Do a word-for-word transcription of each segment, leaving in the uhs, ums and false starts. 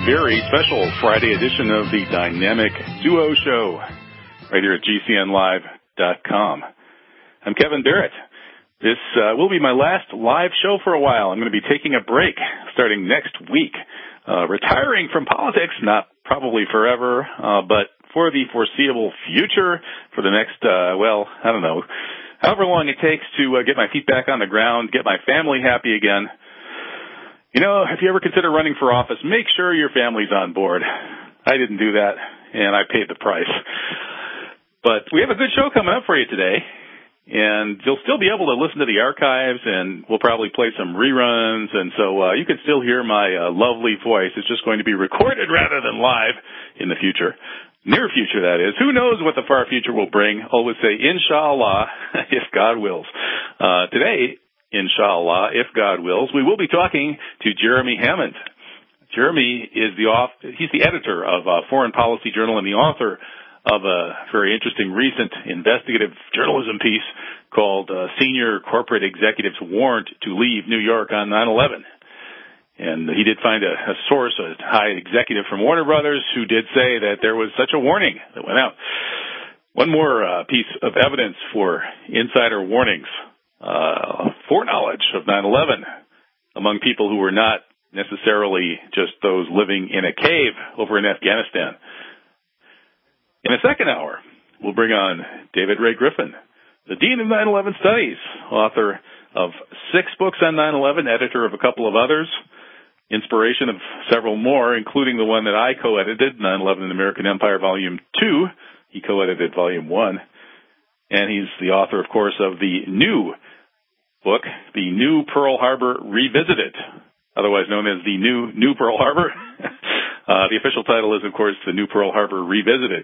very special Friday edition of the Dynamic Duo Show right here at G C N live dot com. I'm Kevin Barrett. This uh, will be my last live show for a while. I'm going to be taking a break starting next week, uh, retiring from politics, not probably forever, uh, but for the foreseeable future, for the next, uh, well, I don't know, however long it takes to uh, get my feet back on the ground, get my family happy again. You know, if you ever consider running for office, make sure your family's on board. I didn't do that, and I paid the price. But we have a good show coming up for you today, and you'll still be able to listen to the archives, and we'll probably play some reruns, and so uh, you can still hear my uh, lovely voice. It's just going to be recorded rather than live in the future. Near future, that is. Who knows what the far future will bring? Always say, inshallah, if God wills. Uh, today, inshallah, if God wills, we will be talking to Jeremy Hammond. Jeremy is the author, he's the editor of uh, Foreign Policy Journal and the author of a very interesting recent investigative journalism piece called uh, Senior Corporate Executives Warned to Leave New York on nine eleven. And he did find a, a source, a high executive from Warner Brothers, who did say that there was such a warning that went out. One more uh, piece of evidence for insider warnings. Uh, foreknowledge of nine eleven among people who were not necessarily just those living in a cave over in Afghanistan. In a second hour, we'll bring on David Ray Griffin, the Dean of nine eleven Studies, author of six books on nine eleven, editor of a couple of others, inspiration of several more, including the one that I co-edited, nine eleven in the American Empire, Volume two. He co-edited Volume one. And he's the author, of course, of the new book, The New Pearl Harbor Revisited, otherwise known as the New New Pearl Harbor. uh, the official title is, of course, The New Pearl Harbor Revisited.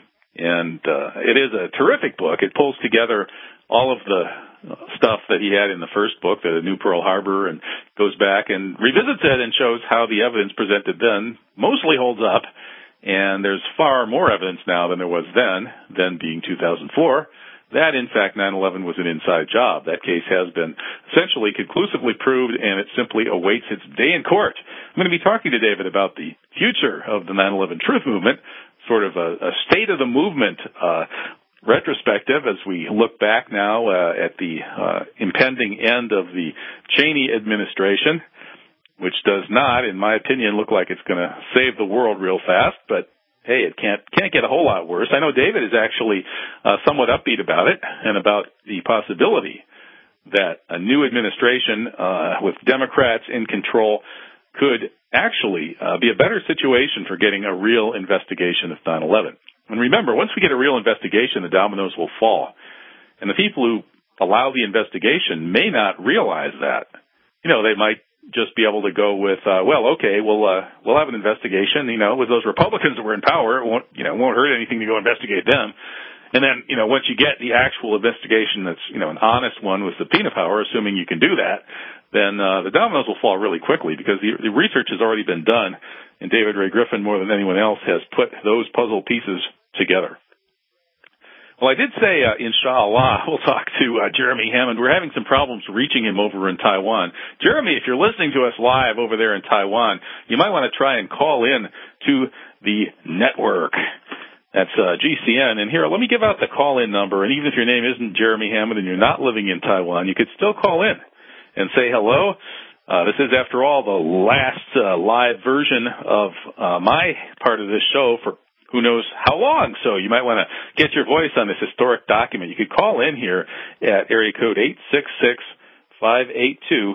And uh, it is a terrific book. It pulls together all of the stuff that he had in the first book, The New Pearl Harbor, and goes back and revisits it and shows how the evidence presented then mostly holds up. And there's far more evidence now than there was then, then being two thousand four. That, in fact, nine eleven was an inside job. That case has been essentially conclusively proved, and it simply awaits its day in court. I'm going to be talking to David about the future of the nine eleven truth movement, sort of a, a state of the movement uh, retrospective as we look back now uh, at the uh, impending end of the Cheney administration, which does not, in my opinion, look like it's going to save the world real fast, but hey, it can't can't get a whole lot worse. I know David is actually uh, somewhat upbeat about it and about the possibility that a new administration uh, with Democrats in control could actually uh, be a better situation for getting a real investigation of nine eleven. And remember, once we get a real investigation, the dominoes will fall. And the people who allow the investigation may not realize that. You know, they might just be able to go with, uh, well, okay, we'll, uh, we'll have an investigation, you know, with those Republicans that were in power. It won't, you know, it won't hurt anything to go investigate them. And then, you know, once you get the actual investigation that's, you know, an honest one with subpoena power, assuming you can do that, then, uh, the dominoes will fall really quickly because the, the research has already been done, and David Ray Griffin, more than anyone else, has put those puzzle pieces together. Well, I did say, uh, inshallah, we'll talk to uh, Jeremy Hammond. We're having some problems reaching him over in Taiwan. Jeremy, if you're listening to us live over there in Taiwan, you might want to try and call in to the network. That's uh, G C N. And here, let me give out the call-in number. And even if your name isn't Jeremy Hammond and you're not living in Taiwan, you could still call in and say hello. Uh, this is, after all, the last uh, live version of uh, my part of this show for who knows how long. So you might want to get your voice on this historic document. You could call in here at area code eight six six, five eight two,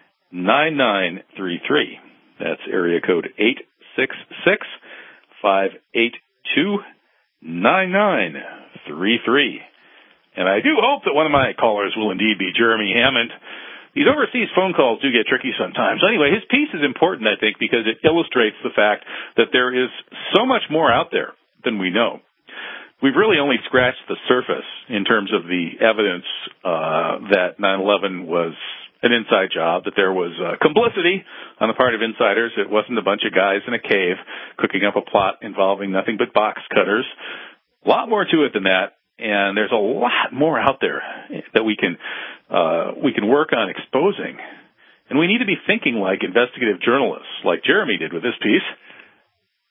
nine nine three three. That's area code eight six six, five eight two, nine nine three three. And I do hope that one of my callers will indeed be Jeremy Hammond. These overseas phone calls do get tricky sometimes. Anyway, his piece is important, I think, because it illustrates the fact that there is so much more out there than we know. We've really only scratched the surface in terms of the evidence uh, that nine eleven was an inside job, that there was uh, complicity on the part of insiders. It wasn't a bunch of guys in a cave cooking up a plot involving nothing but box cutters. A lot more to it than that. And there's a lot more out there that we can uh, we can work on exposing. And we need to be thinking like investigative journalists, like Jeremy did with this piece.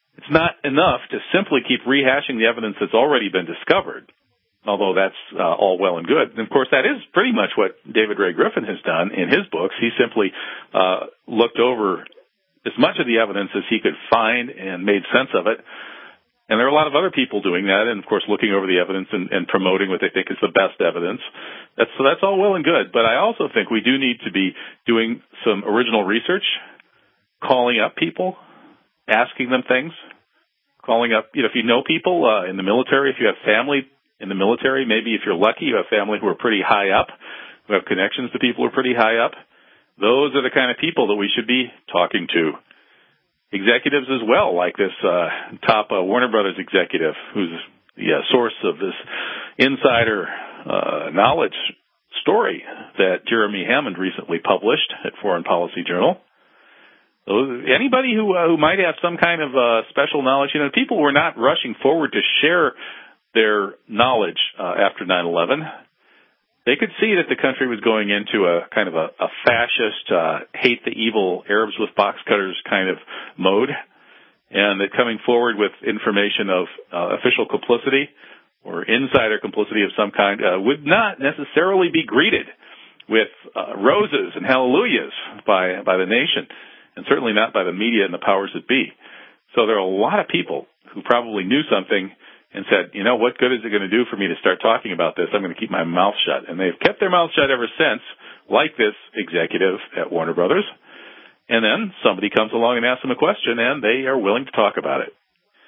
It's not enough to simply keep rehashing the evidence that's already been discovered, although that's uh, all well and good. And, of course, that is pretty much what David Ray Griffin has done in his books. He simply uh, looked over as much of the evidence as he could find and made sense of it. And there are a lot of other people doing that, and, of course, looking over the evidence and, and promoting what they think is the best evidence. That's, so that's all well and good. But I also think we do need to be doing some original research, calling up people, asking them things, calling up, you know, if you know people uh, in the military, if you have family in the military, maybe if you're lucky, you have family who are pretty high up, who have connections to people who are pretty high up. Those are the kind of people that we should be talking to. Executives as well, like this uh, top uh, Warner Brothers executive, who's the uh, source of this insider uh, knowledge story that Jeremy Hammond recently published at Foreign Policy Journal. Those, anybody who uh, who might have some kind of uh, special knowledge, you know, people were not rushing forward to share their knowledge uh, after nine eleven. They could see that the country was going into a kind of a, a fascist, uh, hate the evil Arabs with box cutters kind of mode, and that coming forward with information of uh, official complicity or insider complicity of some kind uh, would not necessarily be greeted with uh, roses and hallelujahs by by the nation, and certainly not by the media and the powers that be. So there are a lot of people who probably knew something and said, you know, what good is it going to do for me to start talking about this? I'm going to keep my mouth shut. And they've kept their mouth shut ever since, like this executive at Warner Brothers. And then somebody comes along and asks them a question, and they are willing to talk about it.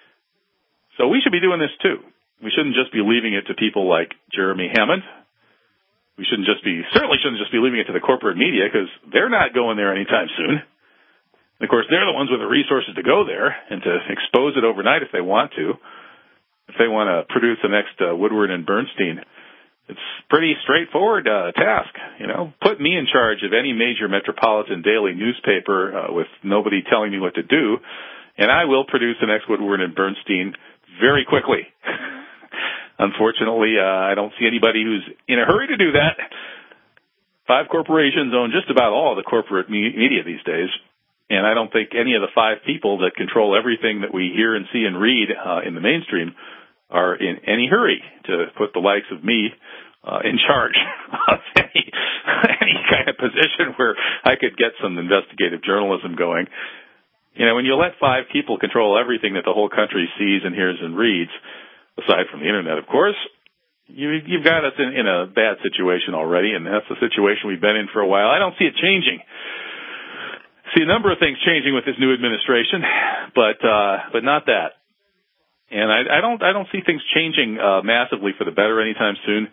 So we should be doing this, too. We shouldn't just be leaving it to people like Jeremy Hammond. We shouldn't just be, certainly shouldn't just be leaving it to the corporate media, because they're not going there anytime soon. And, of course, they're the ones with the resources to go there and to expose it overnight if they want to. If they want to produce the next uh, Woodward and Bernstein, it's a pretty straightforward uh, task. You know, put me in charge of any major metropolitan daily newspaper uh, with nobody telling me what to do, and I will produce the next Woodward and Bernstein very quickly. Unfortunately, uh, I don't see anybody who's in a hurry to do that. Five corporations own just about all of the corporate me- media these days. And I don't think any of the five people that control everything that we hear and see and read uh, in the mainstream are in any hurry to put the likes of me uh, in charge of any, any kind of position where I could get some investigative journalism going. You know, when you let five people control everything that the whole country sees and hears and reads, aside from the Internet, of course, you, you've got us in, in a bad situation already, and that's the situation we've been in for a while. I don't see it changing. See a number of things changing with this new administration, but uh, but not that. And I, I don't I don't see things changing uh, massively for the better anytime soon.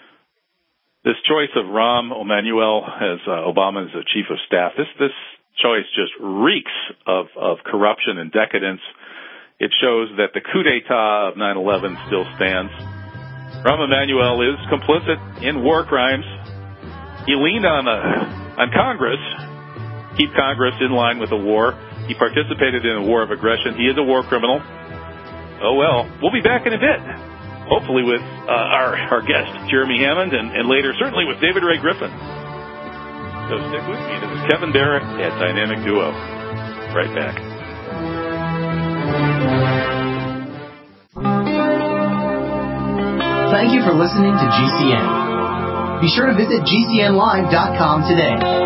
This choice of Rahm Emanuel as uh, Obama's uh, chief of staff, this this choice just reeks of of corruption and decadence. It shows that the coup d'état of nine eleven still stands. Rahm Emanuel is complicit in war crimes. He leaned on uh, on Congress. Keep Congress in line with the war. He participated in a war of aggression. He is a war criminal. Oh, well, we'll be back in a bit, hopefully with uh, our, our guest, Jeremy Hammond, and, and later certainly with David Ray Griffin. So stick with me. This is Kevin Barrett at Dynamic Duo. Right back. Thank you for listening to G C N. Be sure to visit G C N live dot com today.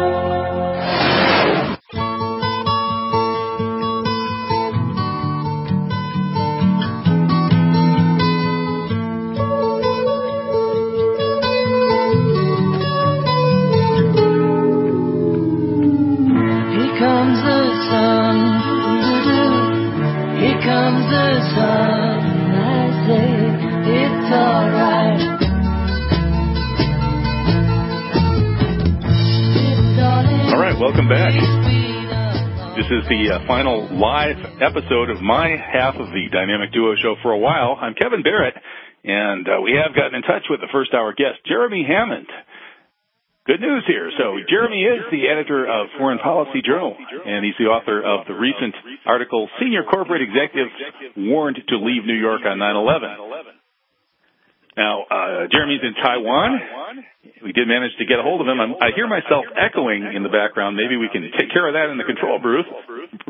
Welcome back. This is the uh, final live episode of my half of the Dynamic Duo show for a while. I'm Kevin Barrett, and uh, we have gotten in touch with the first hour guest, Jeremy Hammond. Good news here. So Jeremy is the editor of Foreign Policy Journal, and he's the author of the recent article, Senior Corporate Executives Warned to Leave New York on nine eleven. Now, uh, Jeremy's in Taiwan. We did manage to get a hold of him. I'm, I hear myself echoing in the background. Maybe we can take care of that in the control booth.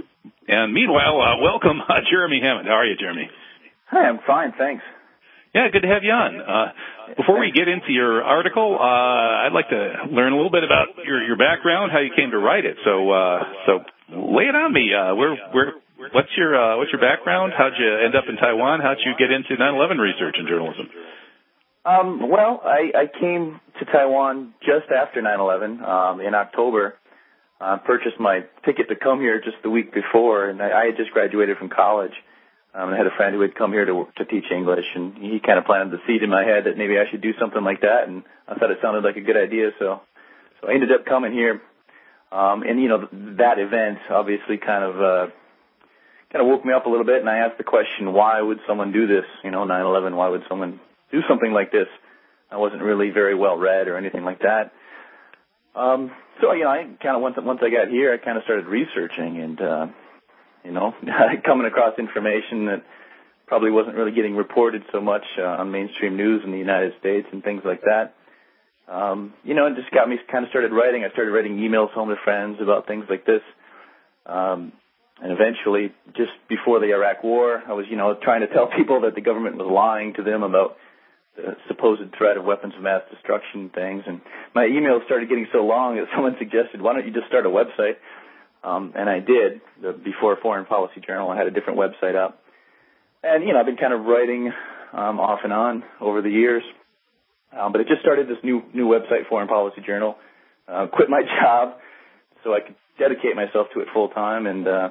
And meanwhile, uh, welcome, uh, Jeremy Hammond. How are you, Jeremy? Hi, I'm fine, thanks. Yeah, good to have you on. Uh, before we get into your article, uh, I'd like to learn a little bit about your, your background, how you came to write it. So, uh, so lay it on me. Uh, where, where, what's your, uh, what's your background? How'd you end up in Taiwan? How'd you get into nine eleven research and journalism? Um, well, I, I came to Taiwan just after nine eleven, um, in October. I uh, purchased my ticket to come here just the week before, and I, I had just graduated from college. Um, I had a friend who had come here to to teach English, and he kind of planted the seed in my head that maybe I should do something like that, and I thought it sounded like a good idea, so so I ended up coming here. Um, and, you know, that event obviously kind of uh, kind of woke me up a little bit, and I asked the question, why would someone do this? You know, nine eleven, why would someone do something like this? I wasn't really very well read or anything like that. Um, so, you know, I kind of, once, once I got here, I kind of started researching and, uh, you know, coming across information that probably wasn't really getting reported so much uh, on mainstream news in the United States and things like that. Um, you know, it just got me kind of started writing. I started writing emails home to friends about things like this. Um, and eventually, just before the Iraq War, I was, you know, trying to tell people that the government was lying to them about the supposed threat of weapons of mass destruction things. And my emails started getting so long that someone suggested, why don't you just start a website? Um, and I did. The, before Foreign Policy Journal, I had a different website up. And, you know, I've been kind of writing um, off and on over the years. Um, but it just started this new new website, Foreign Policy Journal. Uh, quit my job so I could dedicate myself to it full time, and uh,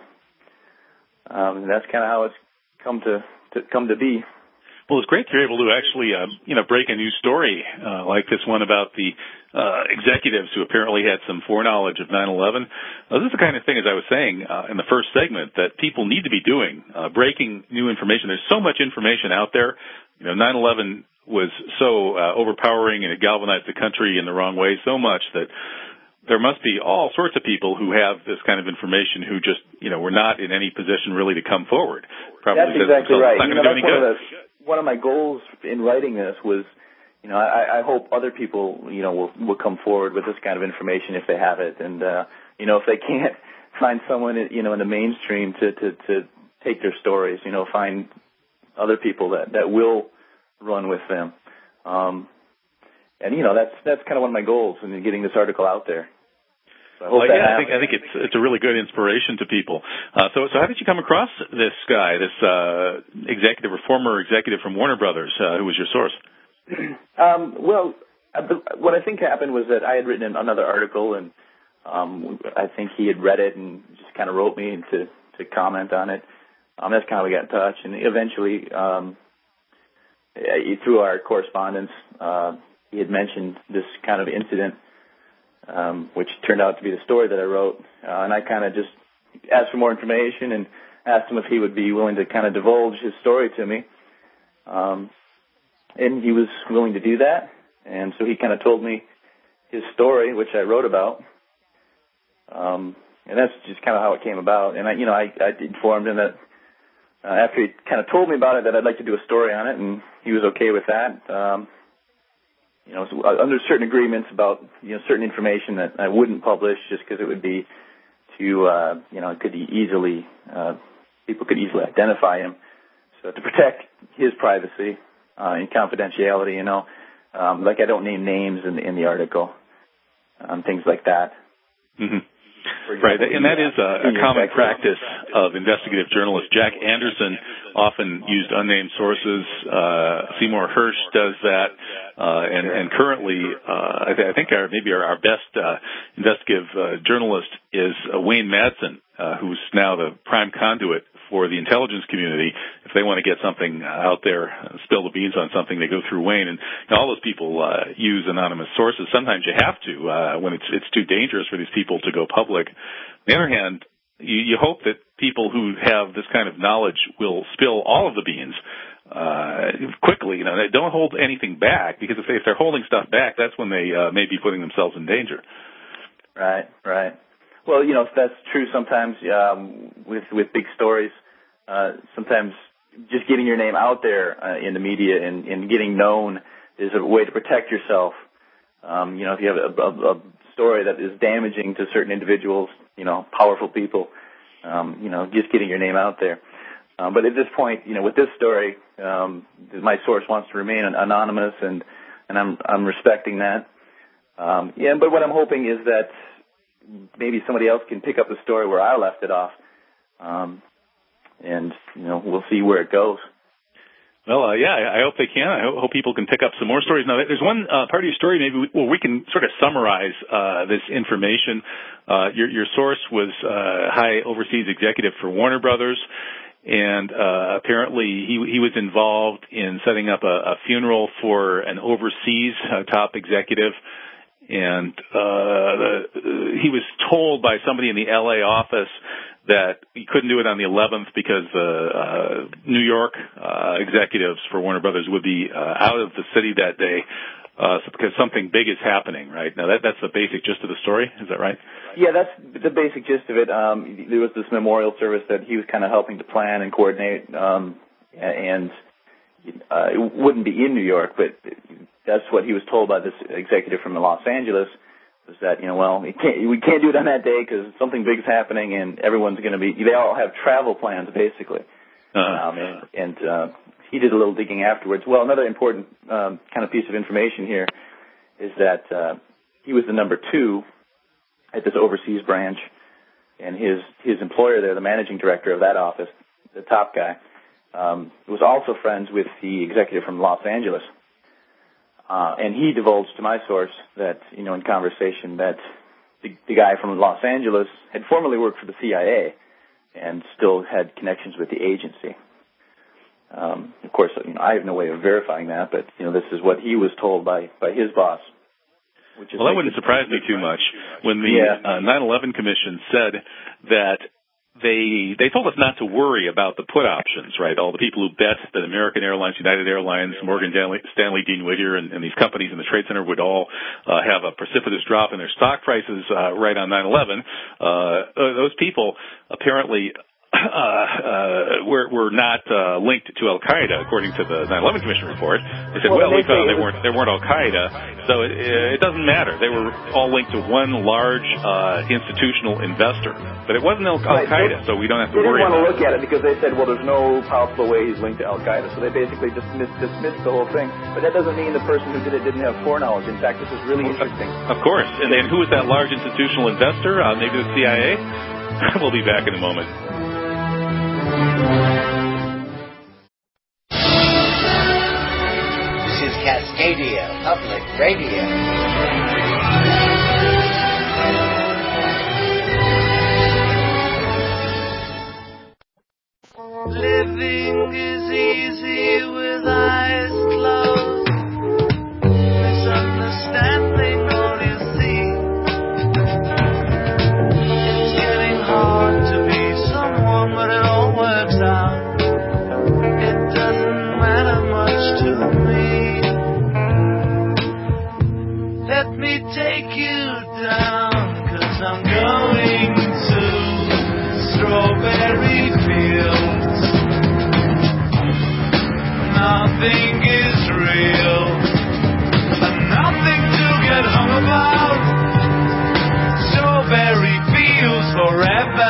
um, that's kind of how it's come to, to come to be. Well, it's great you're able to actually, uh, you know, break a new story uh, like this one about the uh, executives who apparently had some foreknowledge of nine eleven. Uh, this is the kind of thing, as I was saying uh, in the first segment, that people need to be doing, uh, breaking new information. There's so much information out there. You know, nine eleven was so uh, overpowering, and it galvanized the country in the wrong way so much that there must be all sorts of people who have this kind of information who just, you know, were not in any position really to come forward. Probably that's exactly right. It's not you know, going to do any good. One of my goals in writing this was, you know, I, I hope other people, you know, will, will come forward with this kind of information if they have it. And, uh, you know, if they can't find someone, you know, in the mainstream to, to, to take their stories, you know, find other people that, that will run with them. Um, and, you know, that's that's kind of one of my goals in getting this article out there. So I hope well, that yeah, I think, I think it's it's a really good inspiration to people. Uh, so, so how did you come across this guy, this uh, executive or former executive from Warner Brothers? Uh, who was your source? Um, well, what I think happened was that I had written another article, and um, I think he had read it and just kind of wrote me to to comment on it. Um, that's kind of how we got in touch, and eventually, um, through our correspondence, uh, he had mentioned this kind of incident. Um, which turned out to be the story that I wrote. Uh, and I kind of just asked for more information and asked him if he would be willing to kind of divulge his story to me. Um, and he was willing to do that. And so he kind of told me his story, which I wrote about. Um, and that's just kind of how it came about. And I, you know, I, I informed him that uh, after he kind of told me about it, that I'd like to do a story on it, and he was okay with that. Um, You know, so under certain agreements about, you know, certain information that I wouldn't publish just because it would be too, uh, you know, it could be easily, uh, people could easily identify him. So to protect his privacy uh, and confidentiality, you know, um, like I don't name names in the, in the article, um, things like that. Mm-hmm. Right, and that is a, a common practice of investigative journalists. Jack Anderson often used unnamed sources. Uh, Seymour Hersh does that, uh, and, and currently, uh, I, th- I think our, maybe our, our best uh, investigative uh, journalist is uh, Wayne Madsen, uh, who's now the prime conduit for the intelligence community. If they want to get something out there, uh, spill the beans on something, they go through Wayne. And you know, all those people uh, use anonymous sources. Sometimes you have to uh, when it's it's too dangerous for these people to go public. On the other hand, you, you hope that people who have this kind of knowledge will spill all of the beans uh, quickly. You know, they don't hold anything back, because if, they, if they're holding stuff back, that's when they uh, may be putting themselves in danger. Right, right. Well, you know, that's true sometimes um, with with big stories. Uh, sometimes just getting your name out there uh, in the media and, and getting known is a way to protect yourself. Um, you know, if you have a, a, a story that is damaging to certain individuals, you know, powerful people, um, you know, just getting your name out there. Um, but at this point, you know, with this story, um, my source wants to remain anonymous, and, and I'm I'm respecting that. Um, yeah, but what I'm hoping is that maybe somebody else can pick up the story where I left it off, um, and you know, we'll see where it goes. Well, uh, yeah, I hope they can. I hope people can pick up some more stories. Now, there's one uh, part of your story maybe we, well, we can sort of summarize uh, this information. Uh, your, your source was uh, high overseas executive for Warner Brothers, and uh, apparently he, he was involved in setting up a, a funeral for an overseas uh, top executive. And uh, the, he was told by somebody in the L A office that he couldn't do it on the eleventh because the uh, New York uh, executives for Warner Brothers would be uh, out of the city that day uh, because something big is happening, right? Now, that, that's the basic gist of the story. Is that right? Yeah, that's the basic gist of it. Um, there was this memorial service that he was kind of helping to plan and coordinate, um, and uh, it wouldn't be in New York, but that's what he was told by this executive from Los Angeles, was that, you know, well, we can't, we can't do it on that day because something big's happening and everyone's going to be, they all have travel plans, basically. Uh-huh. Um, and and uh, he did a little digging afterwards. Well, another important um, kind of piece of information here is that uh, he was the number two at this overseas branch, and his, his employer there, the managing director of that office, the top guy, um, was also friends with the executive from Los Angeles. Uh, and he divulged to my source that, you know, in conversation that the, the guy from Los Angeles had formerly worked for the C I A and still had connections with the agency. Um, of course, you know, I have no way of verifying that, but, you know, this is what he was told by, by his boss. Which is well, that wouldn't surprise me too much when the yeah. uh, nine eleven Commission said that They they told us not to worry about the put options, right? All the people who bet that American Airlines, United Airlines, Morgan Stanley, Stanley Dean Whittier, and, and these companies in the Trade Center would all uh, have a precipitous drop in their stock prices uh, right on nine eleven. Uh, those people apparently uh, uh, were, were not uh, linked to Al Qaeda, according to the nine eleven Commission report. They said, well, well we found they weren't they weren't Al Qaeda, so it, it doesn't matter. They were all linked to one large uh, institutional investor. But it wasn't Al Qaeda, right. So we don't have to they worry about it. They didn't want to look it. at it because they said, well, there's no possible way he's linked to Al Qaeda. So they basically dismissed, dismissed the whole thing. But that doesn't mean the person who did it didn't have foreknowledge. In fact, this is really interesting. Of course. And then who was that large institutional investor? Uh, maybe the C I A? We'll be back in a moment. This is Cascadia Public Radio. Living is easy with eyes closed. Misunderstanding all you see. It's getting hard to be someone, but it all works out. It doesn't matter much to me. Let me take you down, 'cause I'm going to Strawberry Fields. Nothing is real, and nothing to get hung about. Strawberry Fields forever.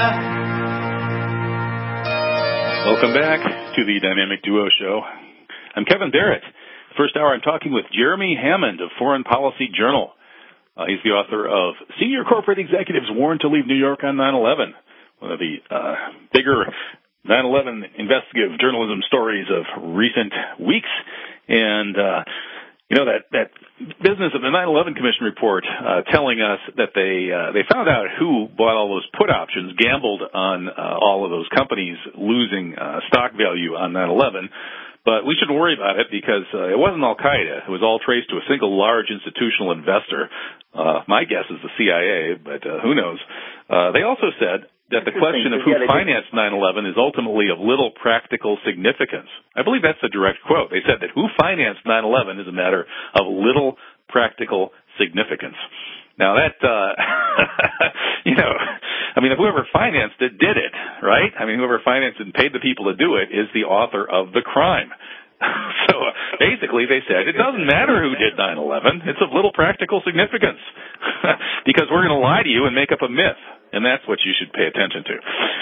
Welcome back to the Dynamic Duo Show. I'm Kevin Barrett. First hour, I'm talking with Jeremy Hammond of Foreign Policy Journal. Uh, he's the author of Senior Corporate Executives Warned to Leave New York on nine eleven, one of the uh, bigger nine eleven investigative journalism stories of recent weeks. And, uh, you know, that, that business of the nine eleven Commission report uh, telling us that they uh, they found out who bought all those put options, gambled on uh, all of those companies losing uh, stock value on nine eleven. But we shouldn't worry about it because uh, it wasn't Al Qaeda. It was all traced to a single large institutional investor. Uh, my guess is the C I A, but uh, who knows? Uh, they also said that the question of who financed nine eleven is ultimately of little practical significance. I believe that's a direct quote. They said that who financed nine eleven is a matter of little practical significance. Now that, uh, you know, I mean, if whoever financed it did it, right? I mean, whoever financed it and paid the people to do it is the author of the crime. So basically they said it doesn't matter who did nine eleven. It's of little practical significance because we're going to lie to you and make up a myth. And that's what you should pay attention to.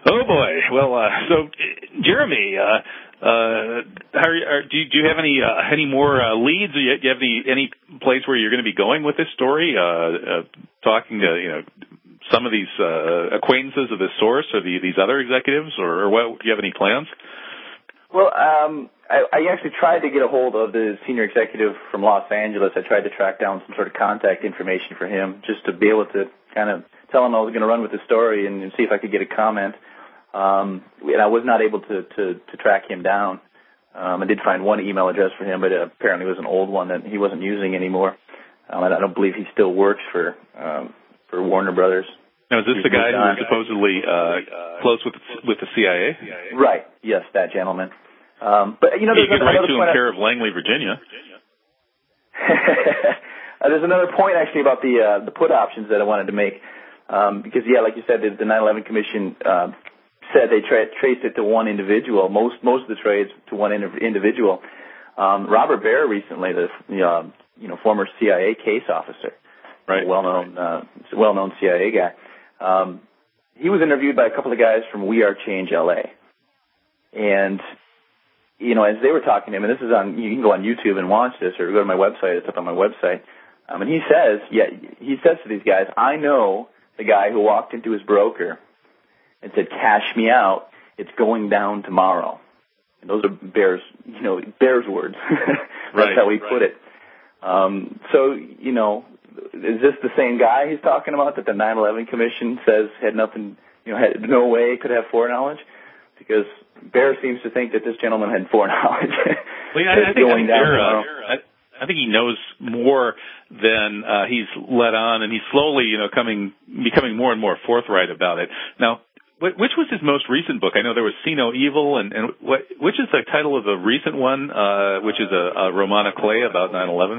Oh boy. Well, uh, so Jeremy, uh, uh, how are you, are, do you do you have any uh, any more uh, leads? Do you, do you have any any place where you're going to be going with this story? Uh, uh, talking to you know some of these uh, acquaintances of this source, or the, these other executives, or, or what? Do you have any plans? Well, um, I, I actually tried to get a hold of the senior executive from Los Angeles. I tried to track down some sort of contact information for him, just to be able to kind of tell him I was going to run with the story and, and see if I could get a comment. Um, and I was not able to, to, to track him down. Um, I did find one email address for him, but it apparently was an old one that he wasn't using anymore. Um, and I don't believe he still works for um, for Warner Brothers. Now, is this He's the guy who on. was supposedly uh, close with with the C I A? Right. Yes, that gentleman. Um, but you know, you there's could write to him point care of Langley, Virginia. uh, there's another point actually about the uh, the put options that I wanted to make, um, because yeah, like you said, the, the nine eleven Commission uh, said they tra- traced it to one individual. Most most of the trades to one in- individual. Um, Robert Baer recently, the, the uh, you know former C I A case officer, right, well known uh, well known C I A guy. Um, he was interviewed by a couple of guys from We Are Change L A, and you know, as they were talking to him, and this is on, you can go on YouTube and watch this, or go to my website. It's up on my website. Um, and he says, yeah, he says to these guys, I know the guy who walked into his broker and said, "Cash me out. It's going down tomorrow." And those are Bear's, you know, Bear's words. That's right, how he right. put it. Um, so, you know, is this the same guy he's talking about that the nine eleven Commission says had nothing, you know, had no way could have foreknowledge? Because Baer seems to think that this gentleman had foreknowledge. Well, yeah, I, I think, I think Baer, uh, I, I think he knows more than uh, he's let on, and he's slowly, you know, coming, becoming more and more forthright about it. Now, wh- which was his most recent book? I know there was See No Evil, and, and what, which is the title of the recent one, uh, which is a, a roman à clef about nine eleven?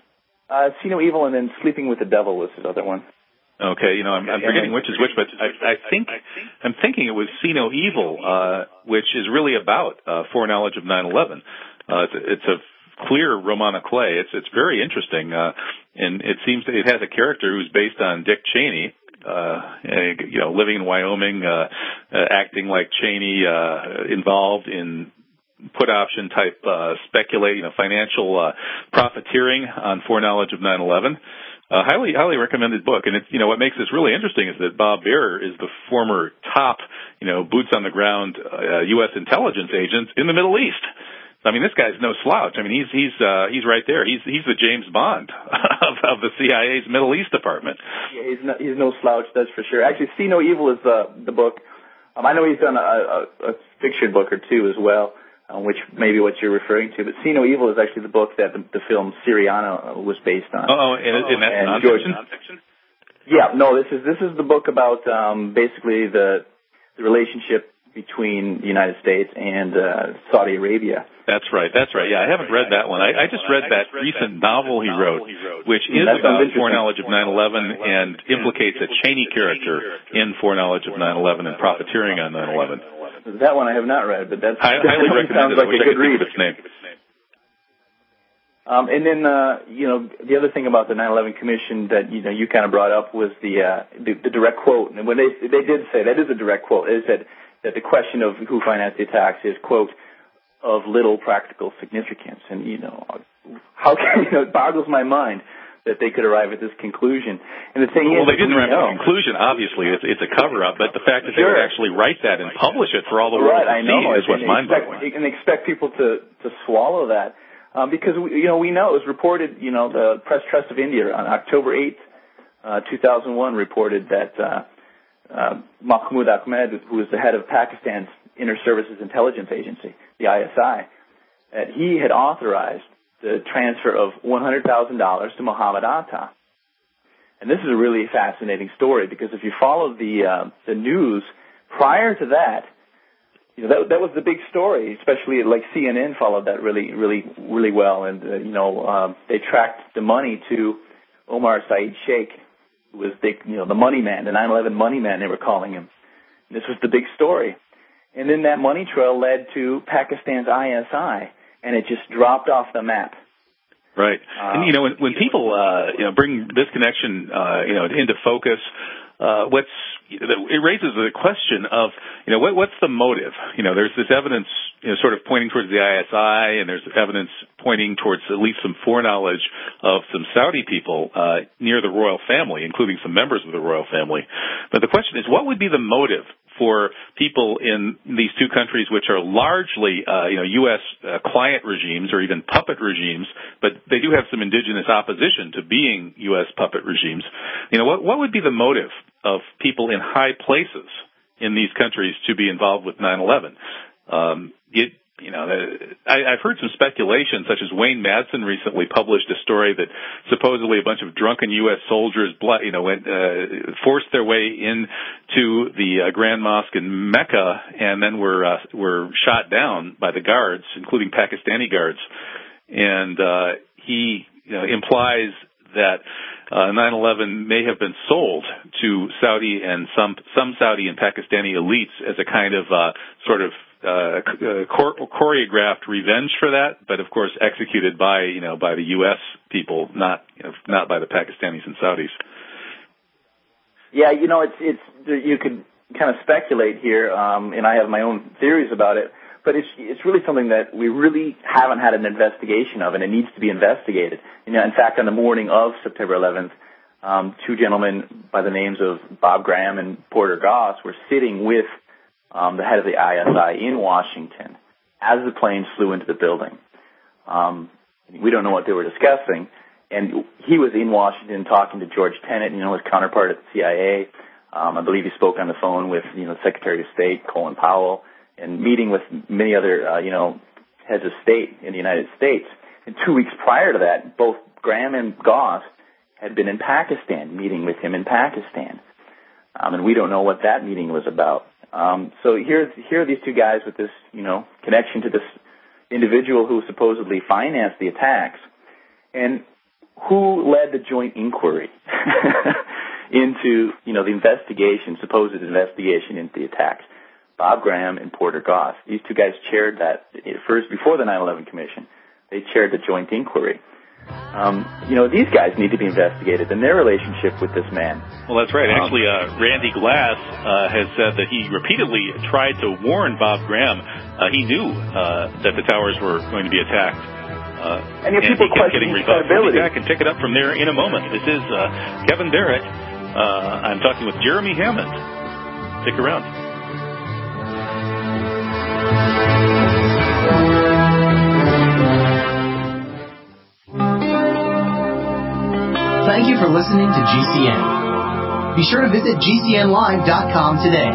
Uh, See No Evil, and then Sleeping with the Devil was his other one. Okay, you know, I'm, I'm forgetting which is which, but I, I think I'm thinking it was See No Evil, uh, which is really about uh, foreknowledge of nine eleven. Uh, it's, it's a clear roman à clef. It's it's very interesting, uh, and it seems that it has a character who's based on Dick Cheney. Uh, you know, living in Wyoming, uh, uh, acting like Cheney, uh, involved in put option type uh, speculating, you know, financial uh, profiteering on foreknowledge of nine eleven. Uh, highly, highly recommended book. And it's, you know, what makes this really interesting is that Bob Baer is the former top, you know, boots on the ground, uh, U S intelligence agent in the Middle East. I mean, this guy's no slouch. I mean, he's, he's, uh, he's right there. He's, he's the James Bond of, of the C I A's Middle East department. Yeah, he's no, he's no slouch, that's for sure. Actually, See No Evil is the, the book. Um, I know he's done a, a, a fiction book or two as well. Um, which may be what you're referring to, but See No Evil is actually the book that the, the film Syriana was based on. Oh, and, and that's and nonfiction? George, yeah, no, this is this is the book about um, basically the the relationship between the United States and uh, Saudi Arabia. That's right, that's right. Yeah, I haven't read that one. I, I just read that recent novel he wrote, which is about foreknowledge of nine eleven and implicates a Cheney character in foreknowledge of nine eleven and profiteering on nine eleven. That one I have not read, but that's I highly recommend sounds it. like I wish a I good could read. think of its name. Um, and then, uh, you know, the other thing about the nine eleven Commission that, you know, you kind of brought up was the, uh, the, the direct quote. And when they, they did say, that is a direct quote, they said that the question of who financed the attacks is, quote, of little practical significance. And, you know, how can, you know, it boggles my mind that they could arrive at this conclusion. And the thing well, is, they didn't arrive at know, a conclusion, obviously. It's, it's a cover-up, but the fact that they sure. would actually write that and publish it for all the world right, to I see know. is what's mind-boggling. You can expect people to, to swallow that. Um, because, we, you know, we know it was reported, you know, the Press Trust of India on October eighth, uh, two thousand one reported that uh, uh, Mahmoud Ahmed, who was the head of Pakistan's Inter-Services Intelligence Agency, the I S I, that he had authorized the transfer of one hundred thousand dollars to Mohammed Atta. And this is a really fascinating story because if you follow the uh, the news prior to that, you know, that, that was the big story, especially like C N N followed that really, really, really well. And, uh, you know, um, they tracked the money to Omar Saeed Sheikh, who was the, you know, the money man, the nine eleven money man, they were calling him. And this was the big story. And then that money trail led to Pakistan's I S I, and it just dropped off the map. Right. Um, and, you know, when, when people, uh, you know, bring this connection, uh, you know, into focus, uh, what's it raises the question of, you know, what, what's the motive? You know, there's this evidence, you know, sort of pointing towards the I S I, and there's evidence pointing towards at least some foreknowledge of some Saudi people uh, near the royal family, including some members of the royal family. But the question is, what would be the motive for people in these two countries, which are largely, uh, you know, U S uh, client regimes or even puppet regimes, but they do have some indigenous opposition to being U S puppet regimes? You know, what, what would be the motive of people in high places in these countries to be involved with nine eleven? Um, it, you know, I, I've heard some speculation, such as Wayne Madsen recently published a story that supposedly a bunch of drunken U S soldiers, you know, went, uh, forced their way into the uh, Grand Mosque in Mecca and then were uh, were shot down by the guards, including Pakistani guards. And uh, he, you know, implies that uh, nine eleven may have been sold to Saudi and some some Saudi and Pakistani elites as a kind of uh, sort of uh, chor- choreographed revenge for that, but of course executed by, you know, by the U S people, not, you know, not by the Pakistanis and Saudis. Yeah, you know, it's it's you could kind of speculate here, um, and I have my own theories about it. But it's it's really something that we really haven't had an investigation of, and it needs to be investigated. You know, in fact, on the morning of September eleventh, um, two gentlemen by the names of Bob Graham and Porter Goss were sitting with um, the head of the I S I in Washington as the plane flew into the building. Um, we don't know what they were discussing, and he was in Washington talking to George Tenet, you know, his counterpart at the C I A. Um, I believe he spoke on the phone with, you know, Secretary of State Colin Powell, and meeting with many other, uh, you know, heads of state in the United States. And two weeks prior to that, both Graham and Goss had been in Pakistan, meeting with him in Pakistan. Um, and we don't know what that meeting was about. Um, so here, here are these two guys with this, you know, connection to this individual who supposedly financed the attacks. And who led the joint inquiry into, you know, the investigation, supposed investigation into the attacks? Bob Graham and Porter Goss. These two guys chaired that first before the nine eleven Commission. They chaired the joint inquiry. Um, you know, these guys need to be investigated in their relationship with this man. Well, that's right. Actually, uh, Randy Glass uh, has said that he repeatedly tried to warn Bob Graham. Uh, he knew uh, that the towers were going to be attacked. Uh, and if and people question his credibility. We'll be back and pick it up from there in a moment. This is uh, Kevin Barrett. Uh, I'm talking with Jeremy Hammond. Stick around. Thank you for listening to G C N. Be sure to visit G C N live dot com today.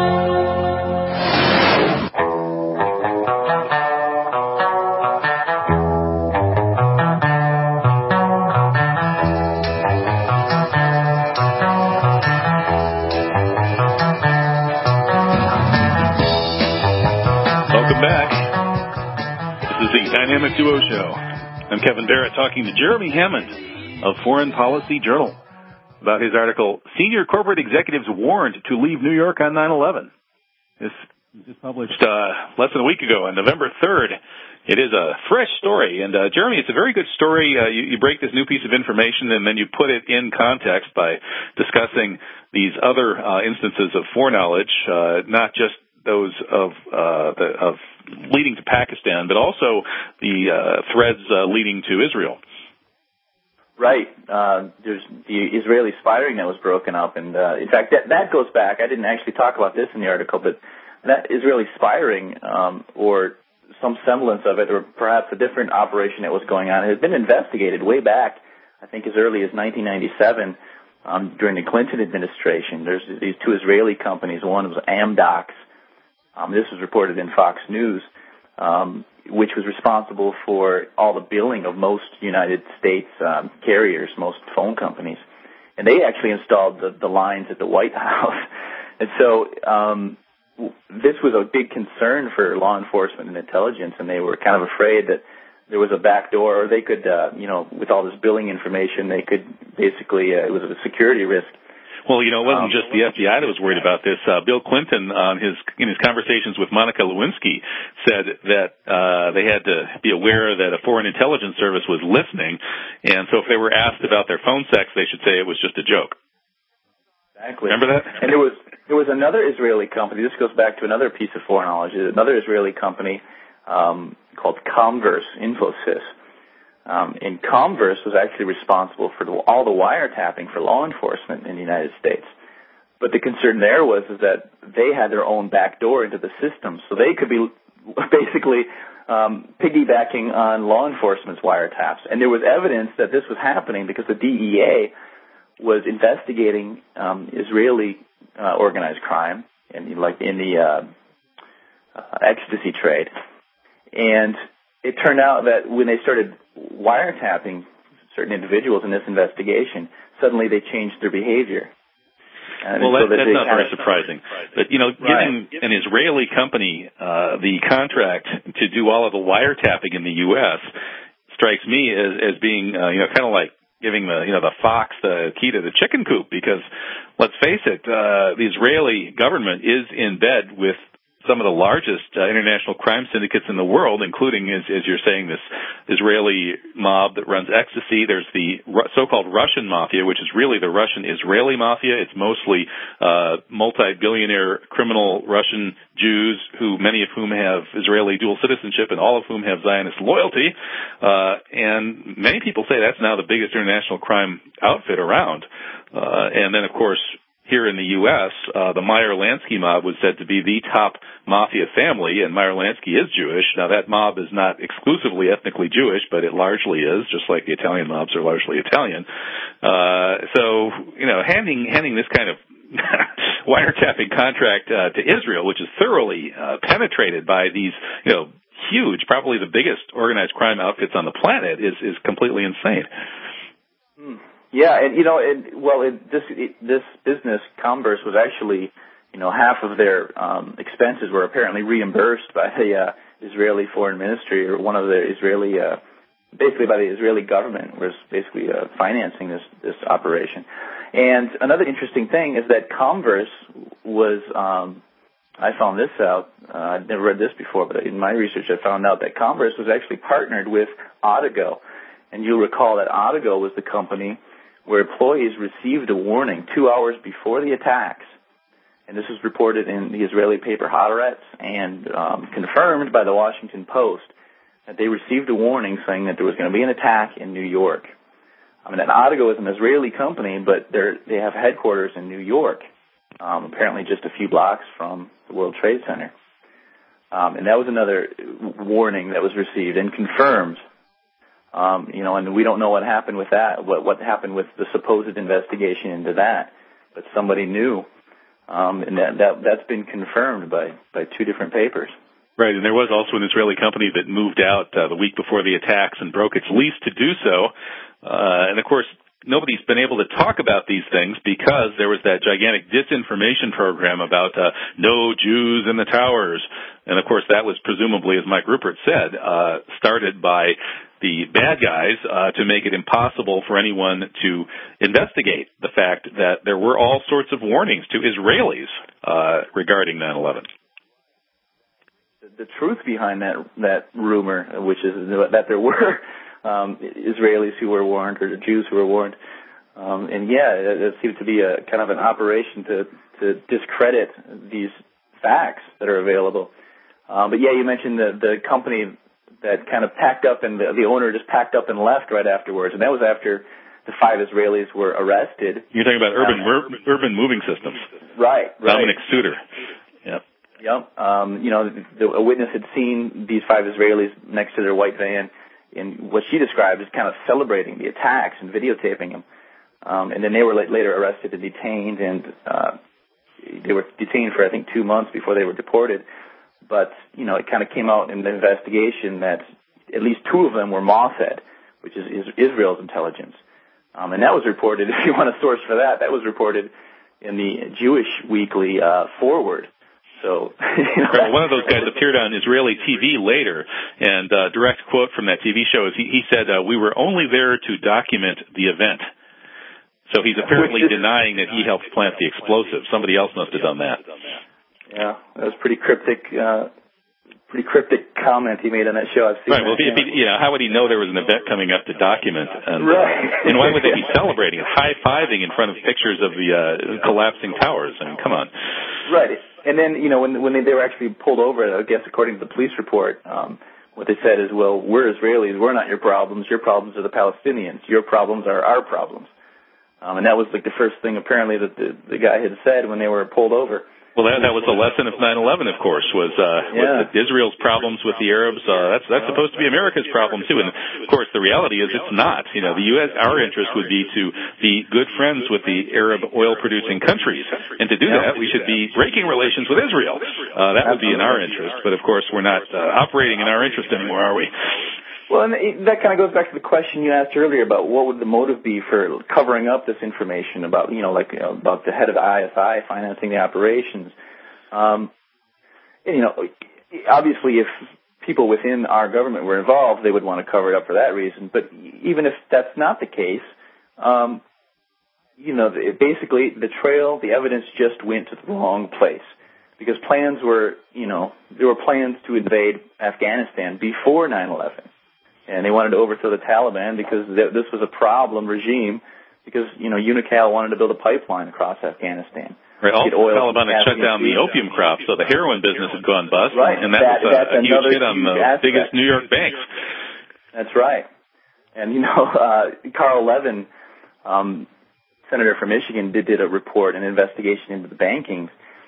Welcome back. This is the Dynamic Duo Show. I'm Kevin Barrett talking to Jeremy Hammond of Foreign Policy Journal about his article, Senior Corporate Executives Warned to Leave New York on nine eleven. This was published uh, less than a week ago on November third. It is a fresh story. And, uh, Jeremy, it's a very good story. Uh, you, you break this new piece of information and then you put it in context by discussing these other uh, instances of foreknowledge, uh, not just those of, uh, the, of leading to Pakistan, but also the uh, threads uh, leading to Israel. Right. Uh, there's the Israeli spy ring that was broken up, and uh, in fact, that that goes back. I didn't actually talk about this in the article, but that Israeli spy ring, um, or some semblance of it, or perhaps a different operation that was going on, has been investigated way back. I think as early as nineteen ninety-seven, um, during the Clinton administration. There's these two Israeli companies. One was Amdocs. Um, this was reported in Fox News. Um, which was responsible for all the billing of most United States um, carriers, most phone companies. And they actually installed the, the lines at the White House. And so um, this was a big concern for law enforcement and intelligence, and they were kind of afraid that there was a back door, or they could, uh, you know, with all this billing information, they could basically, uh, it was a security risk. Well, you know, it wasn't just the F B I that was worried about this. Uh, Bill Clinton, on his in his conversations with Monica Lewinsky, said that uh, they had to be aware that a foreign intelligence service was listening, and so if they were asked about their phone sex, they should say it was just a joke. Exactly. Remember that? And there was there was another Israeli company. This goes back to another piece of foreknowledge. Another Israeli company um, called Comverse Infosys. Um, and Comverse was actually responsible for the, all the wiretapping for law enforcement in the United States. But the concern there was is that they had their own back door into the system, so they could be basically um, piggybacking on law enforcement's wiretaps. And there was evidence that this was happening because the D E A was investigating um, Israeli uh, organized crime, and like in the uh, uh, ecstasy trade. And it turned out that when they started wiretapping certain individuals in this investigation, suddenly they changed their behavior. And well, so that, that that's not very kind of, surprising. But, you know, giving right. an Israeli company uh, the contract to do all of the wiretapping in the U S strikes me as, as being, uh, you know, kind of like giving the, you know, the fox the key to the chicken coop, because let's face it, uh, the Israeli government is in bed with some of the largest uh, international crime syndicates in the world, including, as, as you're saying, this Israeli mob that runs ecstasy. There's the Ru- so-called Russian mafia, which is really the Russian-Israeli mafia. It's mostly uh, multi-billionaire criminal Russian Jews, who many of whom have Israeli dual citizenship and all of whom have Zionist loyalty. Uh, and many people say that's now the biggest international crime outfit around. Uh, and then, of course, here in the U S, uh, the Meyer-Lansky mob was said to be the top mafia family, and Meyer-Lansky is Jewish. Now, that mob is not exclusively ethnically Jewish, but it largely is, just like the Italian mobs are largely Italian. Uh, so, you know, handing handing this kind of wiretapping contract uh, to Israel, which is thoroughly uh, penetrated by these, you know, huge, probably the biggest organized crime outfits on the planet, is is completely insane. Hmm. Yeah, and you know, it, well, it, this it, this business, Comverse, was actually, you know, half of their um, expenses were apparently reimbursed by the uh, Israeli Foreign Ministry, or one of the Israeli, uh, basically by the Israeli government, was basically uh, financing this this operation. And another interesting thing is that Comverse was, um, I found this out. Uh, I'd never read this before, but in my research, I found out that Comverse was actually partnered with Audigo, and you'll recall that Audigo was the company where employees received a warning two hours before the attacks. And this was reported in the Israeli paper Haaretz and um, confirmed by the Washington Post, that they received a warning saying that there was going to be an attack in New York. I mean, Audigo is an Israeli company, but they're, they have headquarters in New York, um, apparently just a few blocks from the World Trade Center. Um, and that was another warning that was received and confirmed. Um, you know, and we don't know what happened with that, what what happened with the supposed investigation into that. But somebody knew, um, and that, that, that's been confirmed by, by two different papers. Right, and there was also an Israeli company that moved out uh, the week before the attacks and broke its lease to do so. Uh, and, of course, nobody's been able to talk about these things because there was that gigantic disinformation program about uh, no Jews in the towers. And, of course, that was presumably, as Mike Ruppert said, uh, started by the bad guys uh, to make it impossible for anyone to investigate the fact that there were all sorts of warnings to Israelis uh, regarding nine eleven. The truth behind that that rumor, which is that there were um, Israelis who were warned, or Jews who were warned, um, and yeah, it, it seemed to be a kind of an operation to to discredit these facts that are available. Um, but yeah, you mentioned the the company that kind of packed up, and the, the owner just packed up and left right afterwards, and that was after the five Israelis were arrested. You're talking about Urban um, Urban Moving Systems, right? Right. Dominic Suter. Yep. Yep. Um, you know, the, a witness had seen these five Israelis next to their white van, in what she described as kind of celebrating the attacks and videotaping them. Um, and then they were later arrested and detained, and uh, they were detained for I think two months before they were deported. But, you know, it kind of came out in the investigation that at least two of them were Mossad, which is Israel's intelligence. Um, and that was reported, if you want a source for that, that was reported in the Jewish Weekly uh, Forward. So, you know, right, one of those guys appeared on Israeli T V later, and a uh, direct quote from that T V show is he, he said, uh, "We were only there to document the event." So he's apparently denying that he helped plant the explosive. Somebody else must have done that. Yeah, that was pretty cryptic, uh, pretty cryptic comment he made on that show. I've seen right. Well, that, if he, you know, how would he know there was an event coming up to document? And, right. and why would they be celebrating it, high-fiving in front of pictures of the uh, collapsing towers? I mean, come on. Right. And then, you know, when when they, they were actually pulled over, I guess according to the police report, um, what they said is, well, we're Israelis. We're not your problems. Your problems are the Palestinians. Your problems are our problems. Um, and that was like the first thing apparently that the, the guy had said when they were pulled over. Well, that, that was the lesson of nine eleven, of course, was, uh, yeah. was Israel's problems with the Arabs. Uh, that's that's supposed to be America's problem too. And of course, the reality is it's not. You know, the U S our interest would be to be good friends with the Arab oil-producing countries, and to do that, we should be breaking relations with Israel. Uh, that would be in our interest. But of course, we're not uh, operating in our interest anymore, are we? Well, and it, that kind of goes back to the question you asked earlier about what would the motive be for covering up this information about, you know, like you know, about the head of the I S I financing the operations. Um, and, you know, obviously, if people within our government were involved, they would want to cover it up for that reason. But even if that's not the case, um, you know, it, basically the trail, the evidence just went to the wrong place because plans were, you know, there were plans to invade Afghanistan before nine eleven. And they wanted to overthrow the Taliban because this was a problem regime because, you know, UNICAL wanted to build a pipeline across Afghanistan. Right. Also, the Taliban had shut down the opium crop, so the heroin business had gone bust. Right. And that, that was a, a huge hit on the aspect. biggest New York banks. That's right. And, you know, uh, Carl Levin, um, senator from Michigan, did, did a report, an investigation into the banking,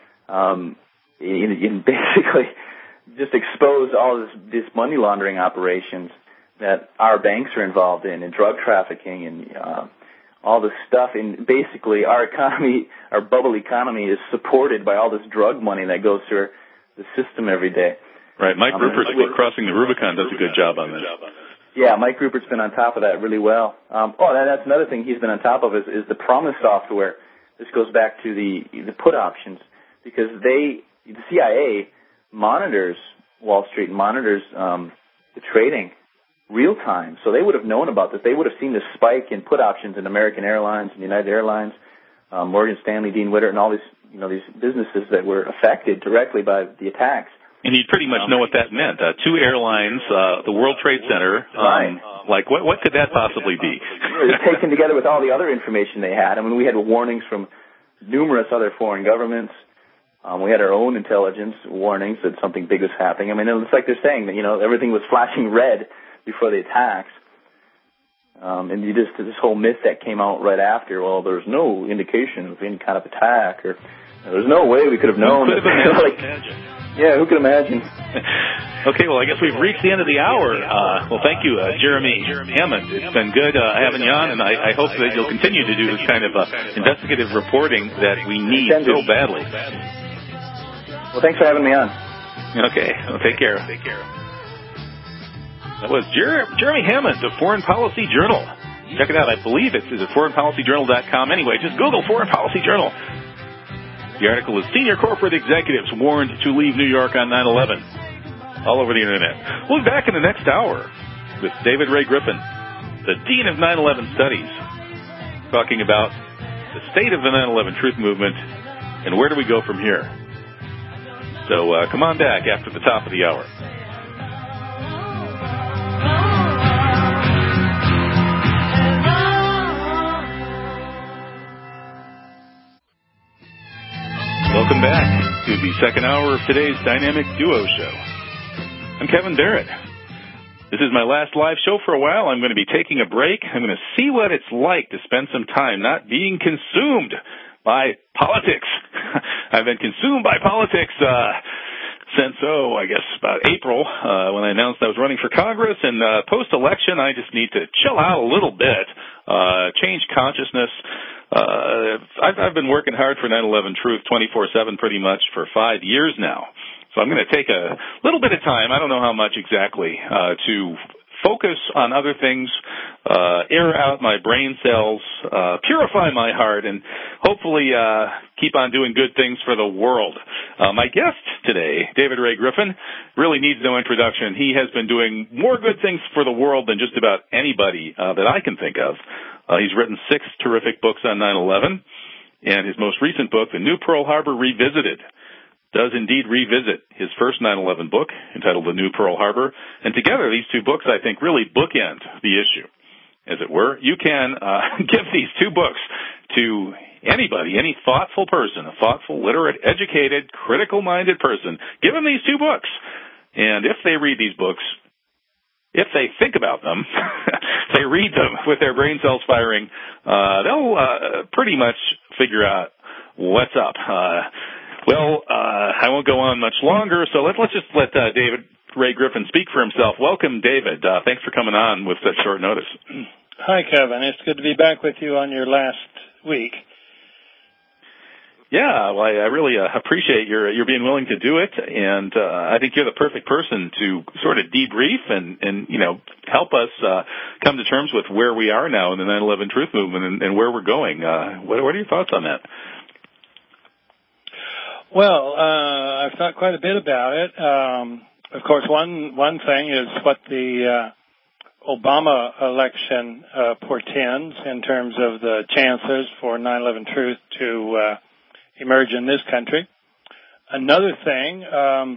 um, in, in basically just exposed all this, this money laundering operations that our banks are involved in, in drug trafficking and uh, all this stuff. And basically, our economy, our bubble economy, is supported by all this drug money that goes through the system every day. Right. Mike um, Rupert's with Crossing the Rubicon does a good job on this. Yeah, Mike Rupert's been on top of that really well. Um, oh, and that's another thing he's been on top of is, is the Promise software. This goes back to the the put options because they, the C I A monitors Wall Street, monitors um, the trading real time. So they would have known about this. They would have seen this spike in put options in American Airlines and United Airlines, um, Morgan Stanley, Dean Witter, and all these, you know, these businesses that were affected directly by the attacks. And you pretty much know what that meant. Uh, two airlines, uh, the World Trade Center. Um, right. Like, what what could that possibly be? It was taken together with all the other information they had. I mean, we had warnings from numerous other foreign governments. Um, we had our own intelligence warnings that something big was happening. I mean, it's like they're saying that, you know, everything was flashing red before the attacks. Um, and you just, this whole myth that came out right after, well, there's no indication of any kind of attack, or there's no way we could have known. Who could have like, yeah, who could imagine? Okay, well, I guess we've reached the end of the hour. Uh, well, thank you, uh, Jeremy Hammond. It's been good uh, having you on, and I, I hope that you'll continue to do this kind of uh, investigative reporting that we need so badly. Well, thanks for having me on. Okay, well, take care. Take care. That was Jer- Jeremy Hammond of Foreign Policy Journal. Check it out. I believe it's, it's at foreign policy journal dot com. Anyway, just Google Foreign Policy Journal. The article is Senior Corporate Executives Warned to Leave New York on nine eleven. All over the Internet. We'll be back in the next hour with David Ray Griffin, the Dean of nine eleven Studies, talking about the state of the nine eleven Truth Movement and where do we go from here. So uh, come on back after the top of the hour. Welcome back to the second hour of today's Dynamic Duo Show. I'm Kevin Barrett. This is my last live show for a while. I'm going to be taking a break. I'm going to see what it's like to spend some time not being consumed by politics. I've been consumed by politics uh, since, oh, I guess about April uh, when I announced I was running for Congress. And uh, post-election, I just need to chill out a little bit, uh, change consciousness. Uh, I've, I've been working hard for nine eleven Truth twenty-four seven pretty much for five years now. So I'm going to take a little bit of time, I don't know how much exactly, uh, to focus on other things, uh, air out my brain cells, uh, purify my heart, and hopefully uh, keep on doing good things for the world. Uh, my guest today, David Ray Griffin, really needs no introduction. He has been doing more good things for the world than just about anybody uh, that I can think of. Uh, he's written six terrific books on nine eleven, and his most recent book, The New Pearl Harbor Revisited, does indeed revisit his first nine eleven book entitled The New Pearl Harbor. And together, these two books, I think, really bookend the issue, as it were. You can uh, give these two books to anybody, any thoughtful person, a thoughtful, literate, educated, critical-minded person. Give them these two books. And if they read these books, if they think about them, if they read them with their brain cells firing, uh, they'll uh, pretty much figure out what's up. Uh, well, uh, I won't go on much longer, so let, let's just let uh, David Ray Griffin speak for himself. Welcome, David. Uh, thanks for coming on with such short notice. Hi, Kevin. It's good to be back with you on your last week. Yeah, well, I, I really uh, appreciate your your being willing to do it, and uh, I think you're the perfect person to sort of debrief and, and you know, help us uh, come to terms with where we are now in the nine eleven Truth Movement and, and where we're going. Uh, what, what are your thoughts on that? Well, uh, I've thought quite a bit about it. Um, of course, one one thing is what the uh, Obama election uh, portends in terms of the chances for nine eleven Truth to uh, emerge in this country. Another thing, um,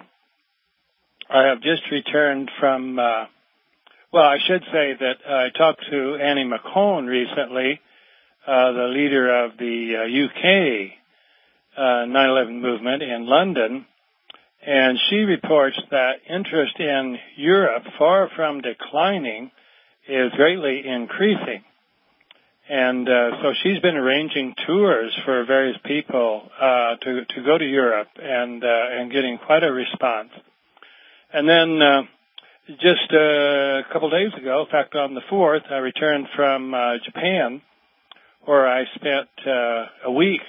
I have just returned from, uh, well, I should say that I talked to Annie McCone recently, uh, the leader of the uh, U K uh, nine eleven movement in London, and she reports that interest in Europe, far from declining, is greatly increasing. And uh, so she's been arranging tours for various people uh, to to go to Europe and uh, and getting quite a response. And then uh, just uh, a couple days ago, in fact, on the fourth, I returned from uh, Japan, where I spent uh, a week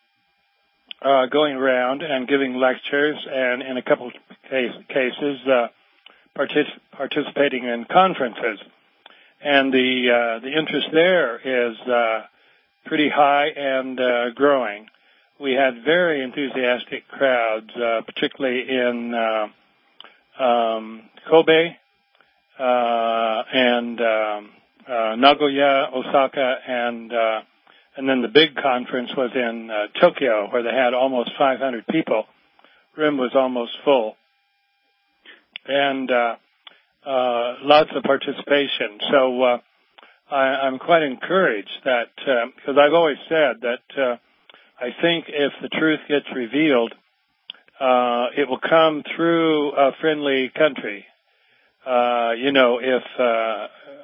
uh, going around and giving lectures, and in a couple of case, cases uh, partic- participating in conferences. And the uh, the interest there is uh, pretty high and uh, growing. We had very enthusiastic crowds, uh, particularly in uh, um, Kobe uh, and um, uh, Nagoya, Osaka, and uh, and then the big conference was in uh, Tokyo, where they had almost five hundred people. Room was almost full, and uh, Uh, lots of participation. So uh, I, I'm quite encouraged that, uh, because I've always said that uh, I think if the truth gets revealed, uh, it will come through a friendly country. Uh, you know, if uh,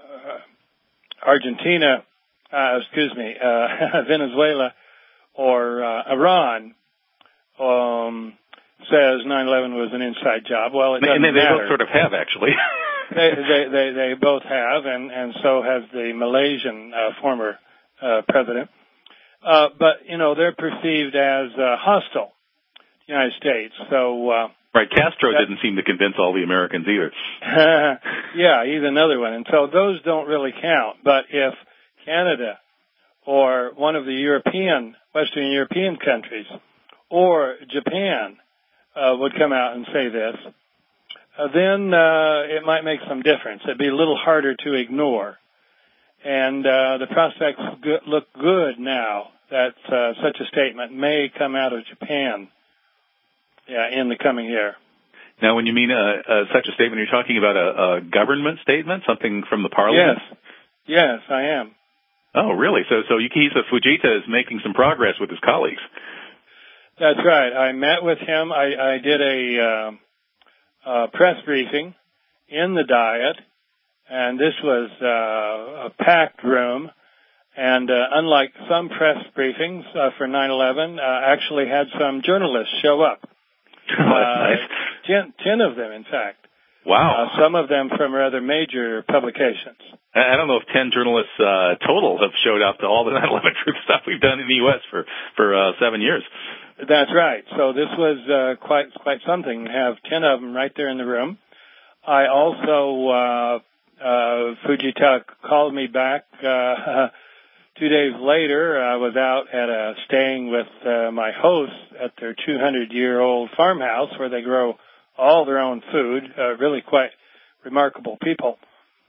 Argentina, uh, excuse me, uh, Venezuela or uh, Iran um, says nine eleven was an inside job, well, it doesn't and they, they matter. both sort of have, actually. they, they, they, they both have, and, and so has the Malaysian uh, former uh, president. Uh, but, you know, they're perceived as uh, hostile to the United States. So, uh, right, Castro that, didn't seem to convince all the Americans either. Yeah, he's another one. And so those don't really count. But if Canada or one of the European, Western European countries or Japan uh, would come out and say this, Uh, then uh, it might make some difference. It'd be a little harder to ignore. And uh, the prospects go- look good now that uh, such a statement may come out of Japan yeah, in the coming year. Now, when you mean uh, uh, such a statement, you're talking about a, a government statement, something from the parliament? Yes. Yes, I am. Oh, really? So, so Yukihisa Fujita is making some progress with his colleagues. That's right. I met with him. I, I did a... Uh, Uh, press briefing in the Diet, and this was uh, a packed room, and uh, unlike some press briefings uh, for nine eleven, uh, actually had some journalists show up. Oh, that's uh, nice. ten, ten of them, in fact. Wow. Uh, some of them from rather major publications. I don't know if ten journalists uh, total have showed up to all the nine eleven truth stuff we've done in the U S for, for uh, seven years. That's right. So this was uh, quite quite something to have ten of them right there in the room. I also, uh, uh, Fujita called me back uh, two days later. I was out at a, staying with uh, my hosts at their two hundred year old farmhouse where they grow all their own food, uh, really quite remarkable people.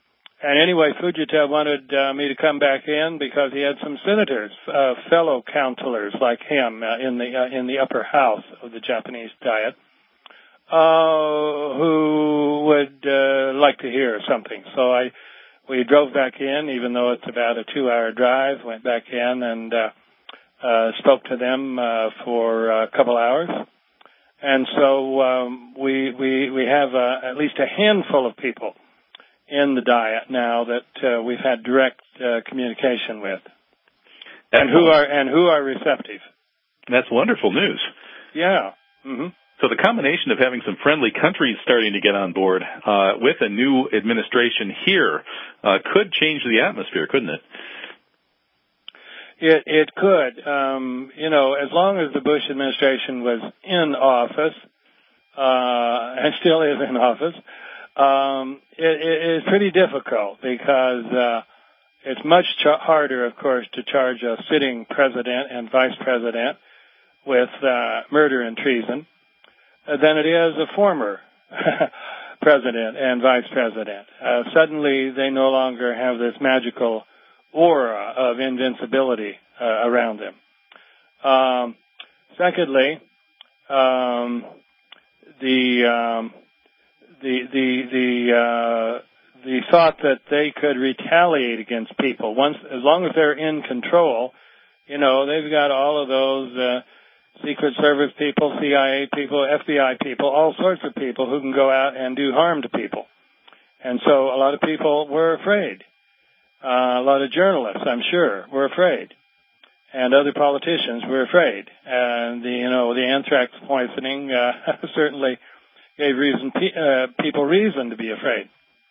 And anyway, Fujita wanted uh, me to come back in because he had some senators, uh, fellow counselors like him uh, in the uh, in the upper house of the Japanese Diet, uh, who would uh, like to hear something. So I, we drove back in, even though it's about a two-hour drive. Went back in and uh, uh, spoke to them uh, for a couple hours. And so um, we we we have uh, at least a handful of people in the Diet now that uh, we've had direct uh, communication with, and who are and who are receptive. That's wonderful news. Yeah. Mm-hmm. So the combination of having some friendly countries starting to get on board uh, with a new administration here uh, could change the atmosphere, couldn't it? It it could. Um, you know, as long as the Bush administration was in office, uh, and still is in office, Um, it, it is pretty difficult because uh, it's much ch- harder, of course, to charge a sitting president and vice president with uh, murder and treason uh, than it is a former president and vice president. Uh, suddenly, they no longer have this magical aura of invincibility uh, around them. Um, secondly, um, the um, The the the uh, the thought that they could retaliate against people once, as long as they're in control, you know, they've got all of those uh, Secret Service people, C I A people, F B I people, all sorts of people who can go out and do harm to people, and so a lot of people were afraid. Uh, a lot of journalists, I'm sure, were afraid, and other politicians were afraid. And the you know the anthrax poisoning uh, certainly gave reason uh, people reason to be afraid.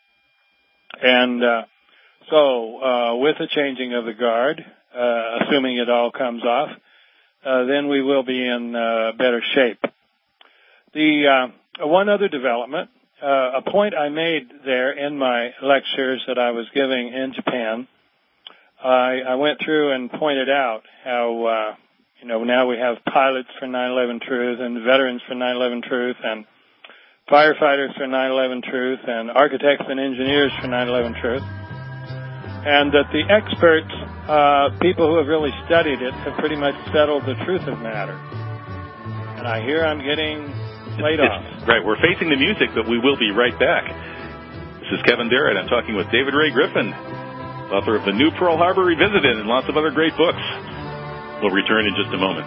And uh, so uh, with the changing of the guard, uh, assuming it all comes off, uh, then we will be in uh, better shape. The uh, one other development, uh, a point I made there in my lectures that I was giving in Japan, I, I went through and pointed out how, uh, you know, now we have pilots for nine eleven Truth and veterans for nine eleven Truth and firefighters for nine eleven Truth, and architects and engineers for nine eleven Truth, and that the experts, uh, people who have really studied it, have pretty much settled the truth of matter. And I hear I'm getting played it's, off. Right, we're facing the music, but we will be right back. This is Kevin Barrett. I'm talking with David Ray Griffin, author of The New Pearl Harbor Revisited and lots of other great books. We'll return in just a moment.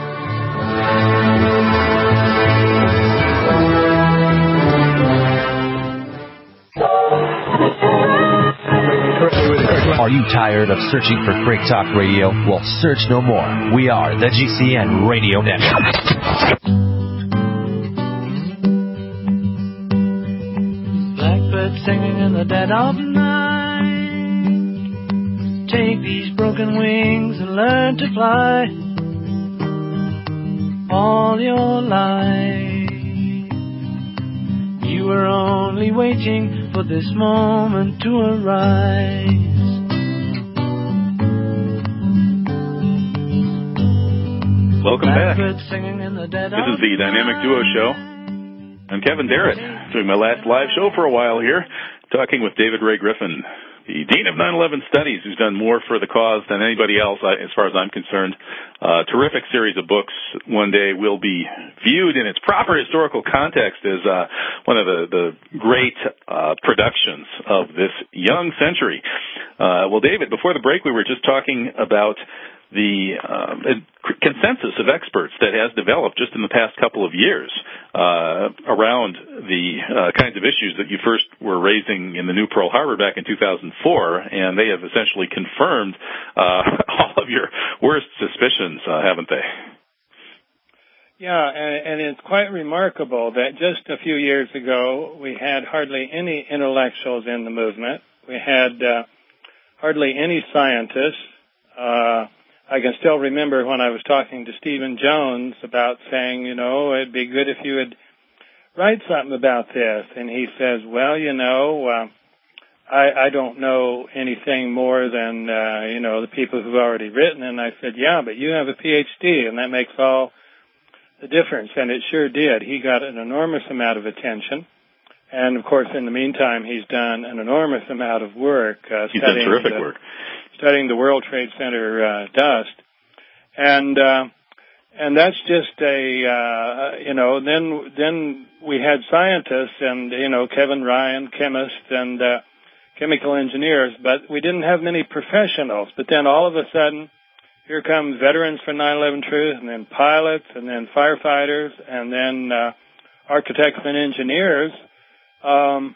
Are you tired of searching for Craig Talk Radio? Well, search no more. We are the G C N Radio Network. Blackbird singing in the dead of night. Take these broken wings and learn to fly. All your life, you were only waiting for this moment to arise. Welcome back. This is the Dynamic Duo Show. I'm Kevin Barrett, doing my last live show for a while here, talking with David Ray Griffin, the Dean of nine eleven Studies, who's done more for the cause than anybody else, as far as I'm concerned. A terrific series of books. One day will be viewed in its proper historical context as uh, one of the, the great uh, productions of this young century. Uh, well, David, before the break, we were just talking about the uh, consensus of experts that has developed just in the past couple of years uh, around the uh, kinds of issues that you first were raising in the New Pearl Harbor back in two thousand four, and they have essentially confirmed uh, all of your worst suspicions, uh, haven't they? Yeah, and, and it's quite remarkable that just a few years ago we had hardly any intellectuals in the movement. We had uh, hardly any scientists. Uh, I can still remember when I was talking to Stephen Jones about saying, you know, it'd be good if you would write something about this. And he says, well, you know, uh, I, I don't know anything more than, uh, you know, the people who've already written. And I said, yeah, but you have a P H D, and that makes all the difference. And it sure did. He got an enormous amount of attention. And, of course, in the meantime, he's done an enormous amount of work uh, he's done terrific the, work. studying the World Trade Center uh, dust. And uh, and that's just a, uh, you know, then then we had scientists and, you know, Kevin Ryan, chemists and uh, chemical engineers, but we didn't have many professionals. But then all of a sudden, here comes Veterans for nine eleven Truth, and then pilots, and then firefighters, and then uh, architects and engineers. Um,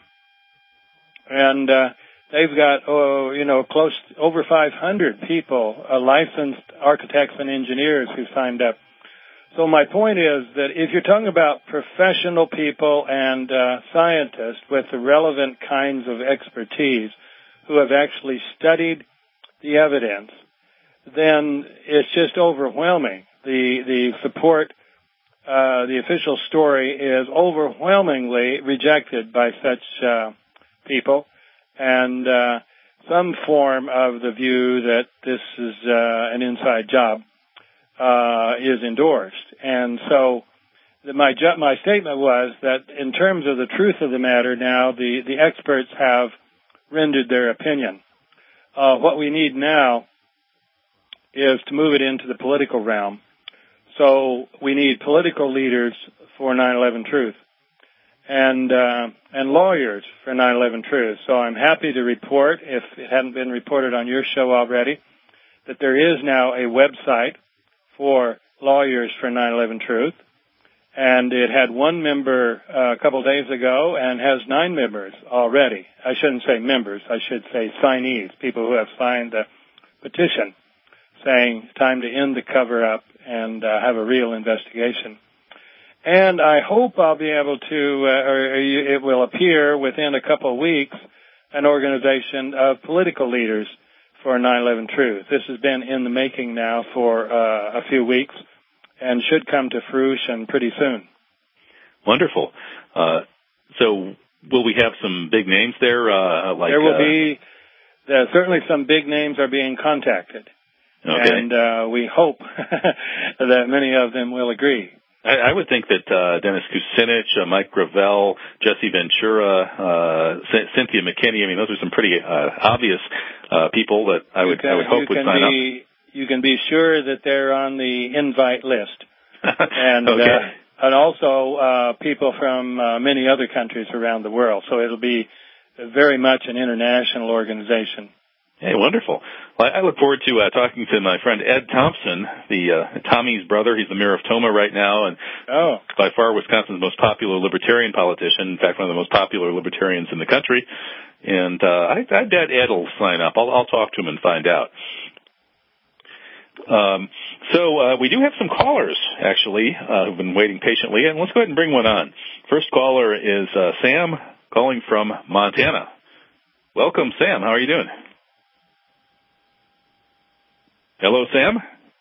and uh, they've got, oh, you know, close to over five hundred people, uh, licensed architects and engineers who signed up. So my point is that if you're talking about professional people and uh, scientists with the relevant kinds of expertise who have actually studied the evidence, then it's just overwhelming. The the support, uh, the official story is overwhelmingly rejected by such uh, people, and uh, some form of the view that this is uh, an inside job uh, is endorsed. And so the, my ju- my statement was that in terms of the truth of the matter now, the, the experts have rendered their opinion. Uh, what we need now is to move it into the political realm. So we need political leaders for nine eleven Truth and uh, and lawyers for nine eleven Truth. So I'm happy to report, if it hadn't been reported on your show already, that there is now a website for lawyers for nine eleven Truth, and it had one member uh, a couple of days ago and has nine members already. I shouldn't say members, I should say signees, people who have signed the petition saying it's time to end the cover-up and uh, have a real investigation. And I hope I'll be able to, uh, or it will appear within a couple of weeks, an organization of political leaders for nine eleven Truth. This has been in the making now for uh, a few weeks and should come to fruition pretty soon. Wonderful. Uh, so will we have some big names there? Uh, like, there will uh, be, uh, certainly some big names are being contacted. Okay. And uh, we hope that many of them will agree. I, I would think that uh, Dennis Kucinich, uh, Mike Gravel, Jesse Ventura, uh, C- Cynthia McKinney, I mean, those are some pretty uh, obvious uh, people that I would, can, I would hope would sign be, up. You can be sure that they're on the invite list. and okay. uh, and also uh, people from uh, many other countries around the world. So it'll be very much an international organization. Hey, wonderful. Well, I look forward to uh, talking to my friend Ed Thompson, the uh, Tommy's brother. He's the mayor of Toma right now, and oh. by far Wisconsin's most popular libertarian politician. In fact, one of the most popular libertarians in the country. And uh, I, I bet Ed will sign up. I'll, I'll talk to him and find out. Um, so uh, we do have some callers, actually, uh, who've been waiting patiently, and let's go ahead and bring one on. First caller is uh, Sam, calling from Montana. Welcome, Sam. How are you doing? Hello, Sam?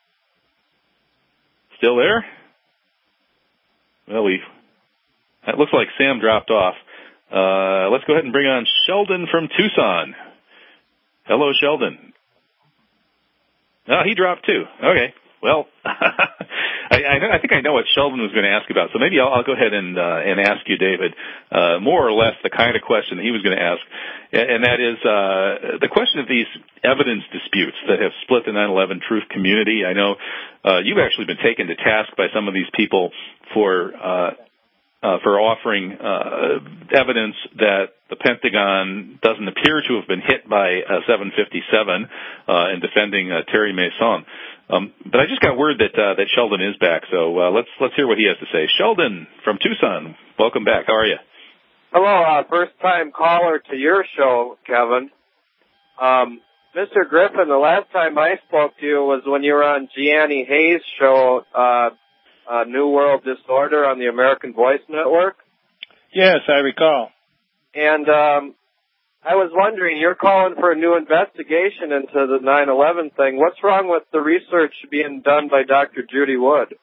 Still there? Well, we, that looks like Sam dropped off. Uh, let's go ahead and bring on Sheldon from Tucson. Hello, Sheldon. Oh, he dropped too. Okay. Well, I, I, know, I think I know what Sheldon was going to ask about, so maybe I'll, I'll go ahead and uh, and ask you, David, uh, more or less the kind of question that he was going to ask, and that is uh, the question of these evidence disputes that have split the nine eleven Truth community. I know uh, you've actually been taken to task by some of these people for uh, uh, for offering uh, evidence that the Pentagon doesn't appear to have been hit by a seven fifty-seven uh, in defending uh, Terry Mason. Um, but I just got word that uh, that Sheldon is back, so uh, let's let's hear what he has to say. Sheldon from Tucson, welcome back. How are you? Hello, uh, first-time caller to your show, Kevin. Um, Mister Griffin, the last time I spoke to you was when you were on Gianni Hayes' show, uh, uh, New World Disorder on the American Voice Network. Yes, I recall. And um, I was wondering, you're calling for a new investigation into the nine eleven thing. What's wrong with the research being done by Doctor Judy Wood?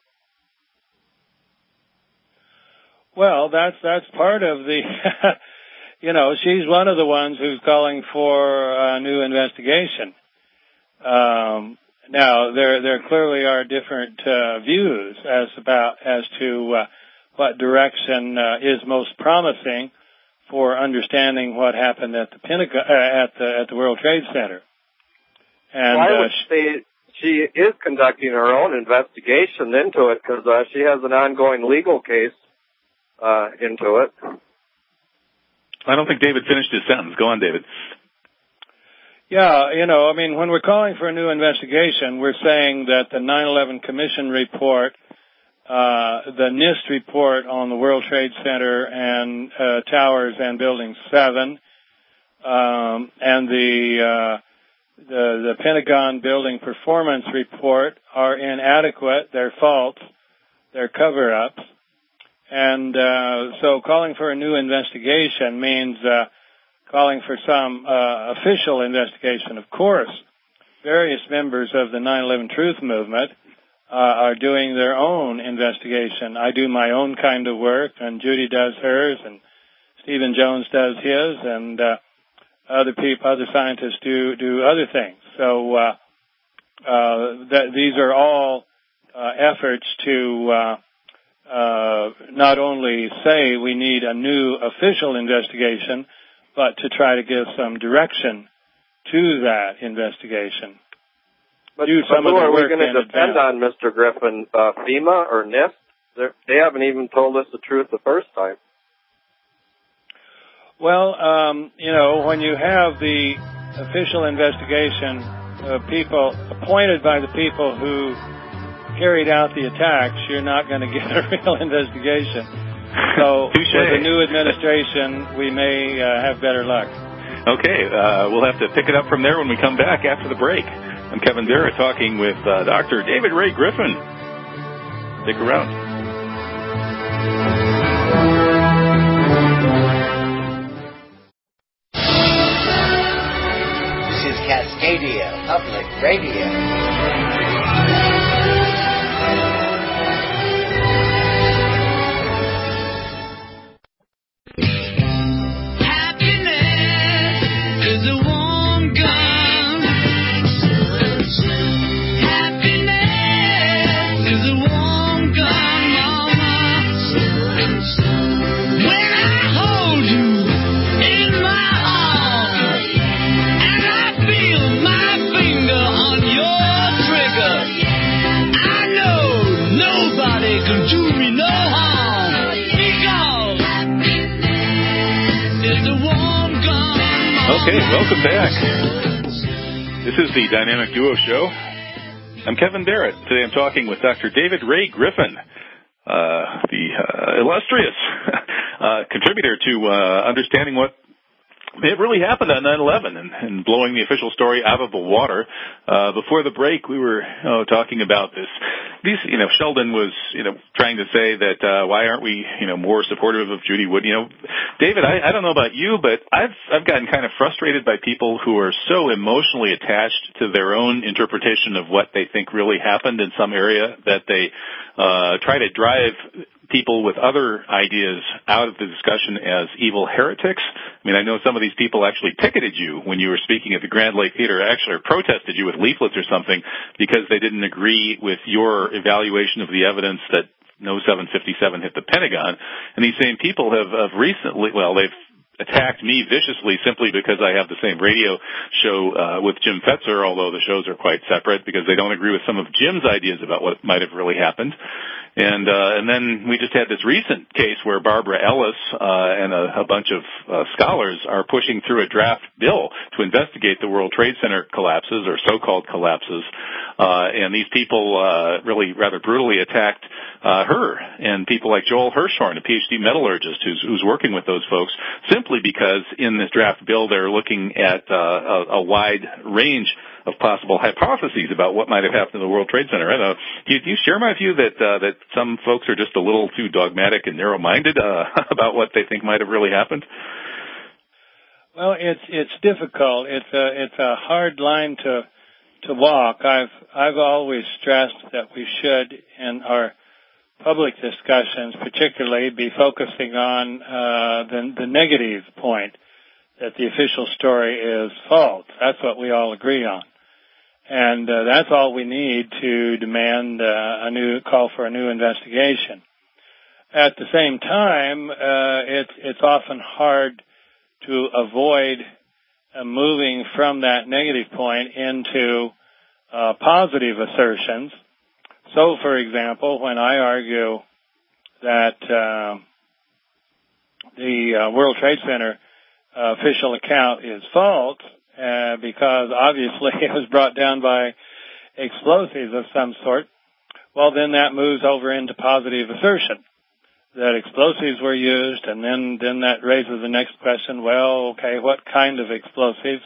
Well, that's that's part of the, you know, she's one of the ones who's calling for a new investigation. Um, now, there there clearly are different uh, views as about as to uh, what direction uh, is most promising for understanding what happened at the Pentagon, uh, at the at the World Trade Center. And well, I uh, would say she is conducting her own investigation into it because uh, she has an ongoing legal case uh, into it. I don't think David finished his sentence. Go on, David. Yeah, you know, I mean, when we're calling for a new investigation, we're saying that the nine eleven Commission report, uh, the NIST report on the World Trade Center and uh, Towers and Building seven, um, and the, uh, the the Pentagon Building Performance Report are inadequate. They're false. They're cover-ups. And uh, so calling for a new investigation means uh, calling for some uh, official investigation. Of course, various members of the nine eleven Truth Movement uh, are doing their own investigation. I do my own kind of work, and Judy does hers, and Stephen Jones does his, and uh, other people, other scientists do do other things. So uh, uh, that these are all uh, efforts to uh, uh, not only say we need a new official investigation, but to try to give some direction to that investigation. But, do some but who of the are we work going to in depend advance. on, Mister Griffin? Uh, FEMA or NIST? They're, they haven't even told us the truth the first time. Well, um, you know, when you have the official investigation of people appointed by the people who carried out the attacks, you're not going to get a real investigation. So with the new administration, we may uh, have better luck. Okay, uh, we'll have to pick it up from there when we come back after the break. I'm Kevin Barrett talking with uh, Doctor David Ray Griffin. Stick around. This is Cascadia Public Radio. Okay, welcome back. This is the Dynamic Duo Show. I'm Kevin Barrett. Today I'm talking with Doctor David Ray Griffin, uh, the uh, illustrious uh, contributor to uh, understanding what may have really happened on nine eleven and, and blowing the official story out of the water. Uh, before the break, we were oh, talking about this. These, you know, Sheldon was, you know, trying to say that uh, why aren't we, you know, more supportive of Judy Wood? You know, David, I, I don't know about you, but I've I've gotten kind of frustrated by people who are so emotionally attached to their own interpretation of what they think really happened in some area that they uh, try to drive people with other ideas out of the discussion as evil heretics. I mean, I know some of these people actually ticketed you when you were speaking at the Grand Lake Theater, actually, or protested you with leaflets or something because they didn't agree with your evaluation of the evidence that no seven fifty-seven hit the Pentagon. And these same people have, have recently, well, they've attacked me viciously simply because I have the same radio show uh, with Jim Fetzer, although the shows are quite separate because they don't agree with some of Jim's ideas about what might have really happened. And uh, and then we just had this recent case where Barbara Ellis uh, and a, a bunch of uh, scholars are pushing through a draft bill to investigate the World Trade Center collapses or so-called collapses. Uh, and these people uh, really rather brutally attacked uh, her and people like Joel Hirschhorn, a P H D metallurgist who's, who's working with those folks, simply because in this draft bill they're looking at uh, a, a wide range of possible hypotheses about what might have happened to the World Trade Center. I don't know. Do you, do you share my view that uh, that some folks are just a little too dogmatic and narrow-minded uh, about what they think might have really happened? Well, it's it's difficult. It's a it's a hard line to to walk. I've I've always stressed that we should, in our public discussions, particularly, be focusing on uh, the the negative point, that the official story is false. That's what we all agree on. And uh, that's all we need to demand uh, a new call for a new investigation. at the same time, uh, it's it's often hard to avoid uh, moving from that negative point into uh, positive assertions. So, for example, when I argue that uh, the uh, World Trade Center uh, official account is false uh, because obviously it was brought down by explosives of some sort, well, then that moves over into positive assertion that explosives were used, and then, then that raises the next question, well, okay, what kind of explosives?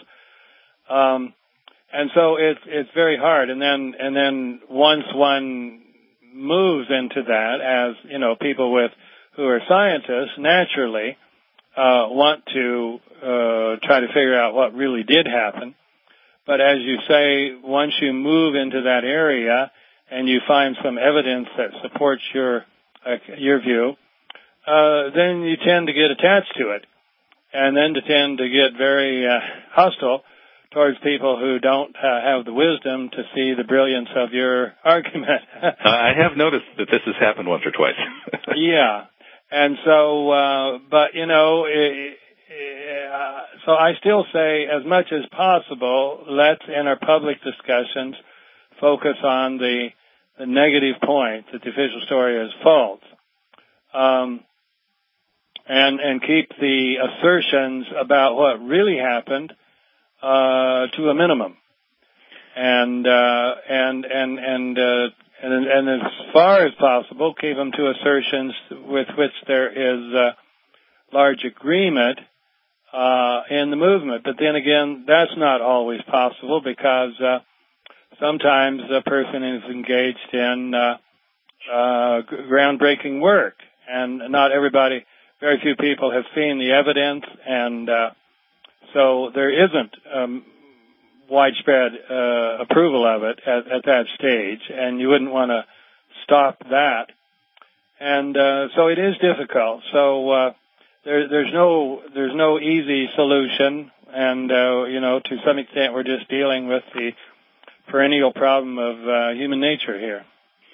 Um, and so it's, it's very hard. And then, and then once one moves into that, as, you know, people with, who are scientists naturally, uh, want to, uh, try to figure out what really did happen. But as you say, once you move into that area and you find some evidence that supports your, uh, your view, uh, then you tend to get attached to it, and then to tend to get very uh, hostile towards people who don't uh, have the wisdom to see the brilliance of your argument. uh, I have noticed that this has happened once or twice. Yeah, and so, uh, but you know, it, uh, so I still say, as much as possible, let's in our public discussions focus on the the negative point that the official story is false. Um, and, and keep the assertions about what really happened, uh, to a minimum. And, uh, and, and, and, uh, and, and as far as possible, keep them to assertions with which there is, uh, large agreement, uh, in the movement. But then again, that's not always possible because, uh, sometimes a person is engaged in, uh, uh, groundbreaking work. And not everybody, very few people have seen the evidence, and uh, so there isn't um, widespread uh, approval of it at, at that stage, and you wouldn't want to stop that. And uh, so it is difficult. So uh, there, there's no there's no easy solution, and uh, you know, to some extent, we're just dealing with the perennial problem of uh, human nature here.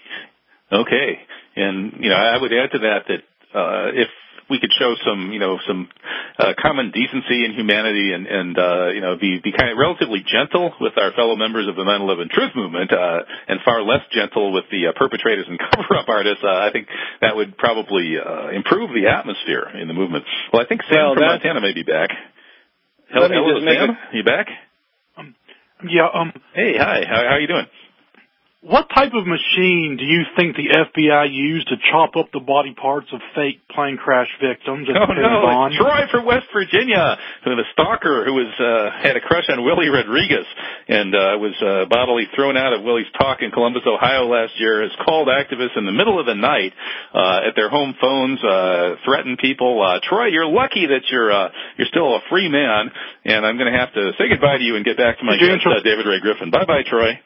Okay, and you know, I would add to that that uh, if we could show some, you know, some uh, common decency and humanity, and, and uh, you know, be be kind of relatively gentle with our fellow members of the nine eleven Truth Movement, uh, and far less gentle with the uh, perpetrators and cover-up artists, uh, I think that would probably uh, improve the atmosphere in the movement. Well, I think Sam well, from Montana may be back. Hello, hello Sam. A... You back? Um, yeah. Um. Hey, hi. How, how are you doing? What type of machine do you think the F B I used to chop up the body parts of fake plane crash victims? Oh, no, it's Troy from West Virginia, the stalker who was uh, had a crush on Willie Rodriguez and uh, was uh, bodily thrown out of Willie's talk in Columbus, Ohio last year, has called activists in the middle of the night uh, at their home phones, uh, threatened people. Uh, Troy, you're lucky that you're uh, you're still a free man, and I'm going to have to say goodbye to you and get back to my guest, uh, David Ray Griffin. Bye-bye, Troy.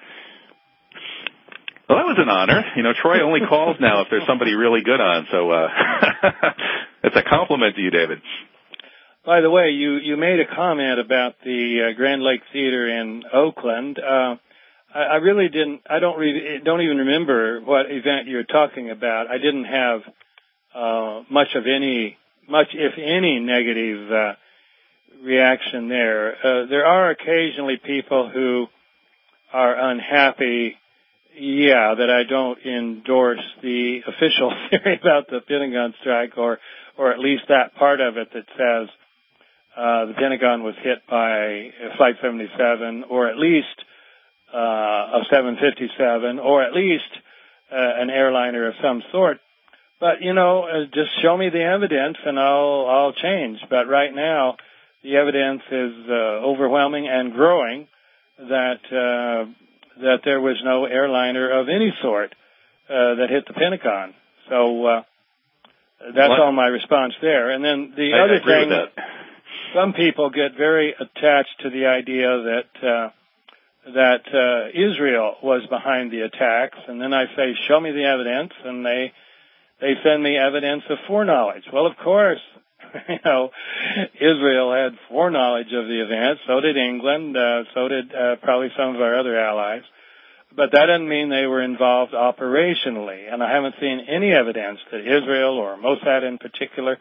Well, that was an honor. You know, Troy only calls now if there's somebody really good on, so uh, it's a compliment to you, David. By the way, you, you made a comment about the uh, Grand Lake Theater in Oakland. Uh, I, I really didn't, I don't re- don't even remember what event you're talking about. I didn't have uh, much of any, much if any, negative uh, reaction there. Uh, there are occasionally people who are unhappy. Yeah, that I don't endorse the official theory about the Pentagon strike, or, or at least that part of it that says uh, the Pentagon was hit by Flight seventy-seven, or at least uh, a seven fifty-seven, or at least uh, an airliner of some sort. But you know, uh, just show me the evidence, and I'll I'll change. But right now, the evidence is uh, overwhelming and growing that. Uh, that there was no airliner of any sort uh, that hit the Pentagon. So uh, that's what? all my response there. And then the I, other I thing, some people get very attached to the idea that uh, that uh, Israel was behind the attacks, and then I say, show me the evidence, and they they send me evidence of foreknowledge. Well, of course, you know, Israel had foreknowledge of the event. So did England. Uh, so did uh, probably some of our other allies. but that doesn't mean they were involved operationally. And I haven't seen any evidence that Israel or Mossad in particular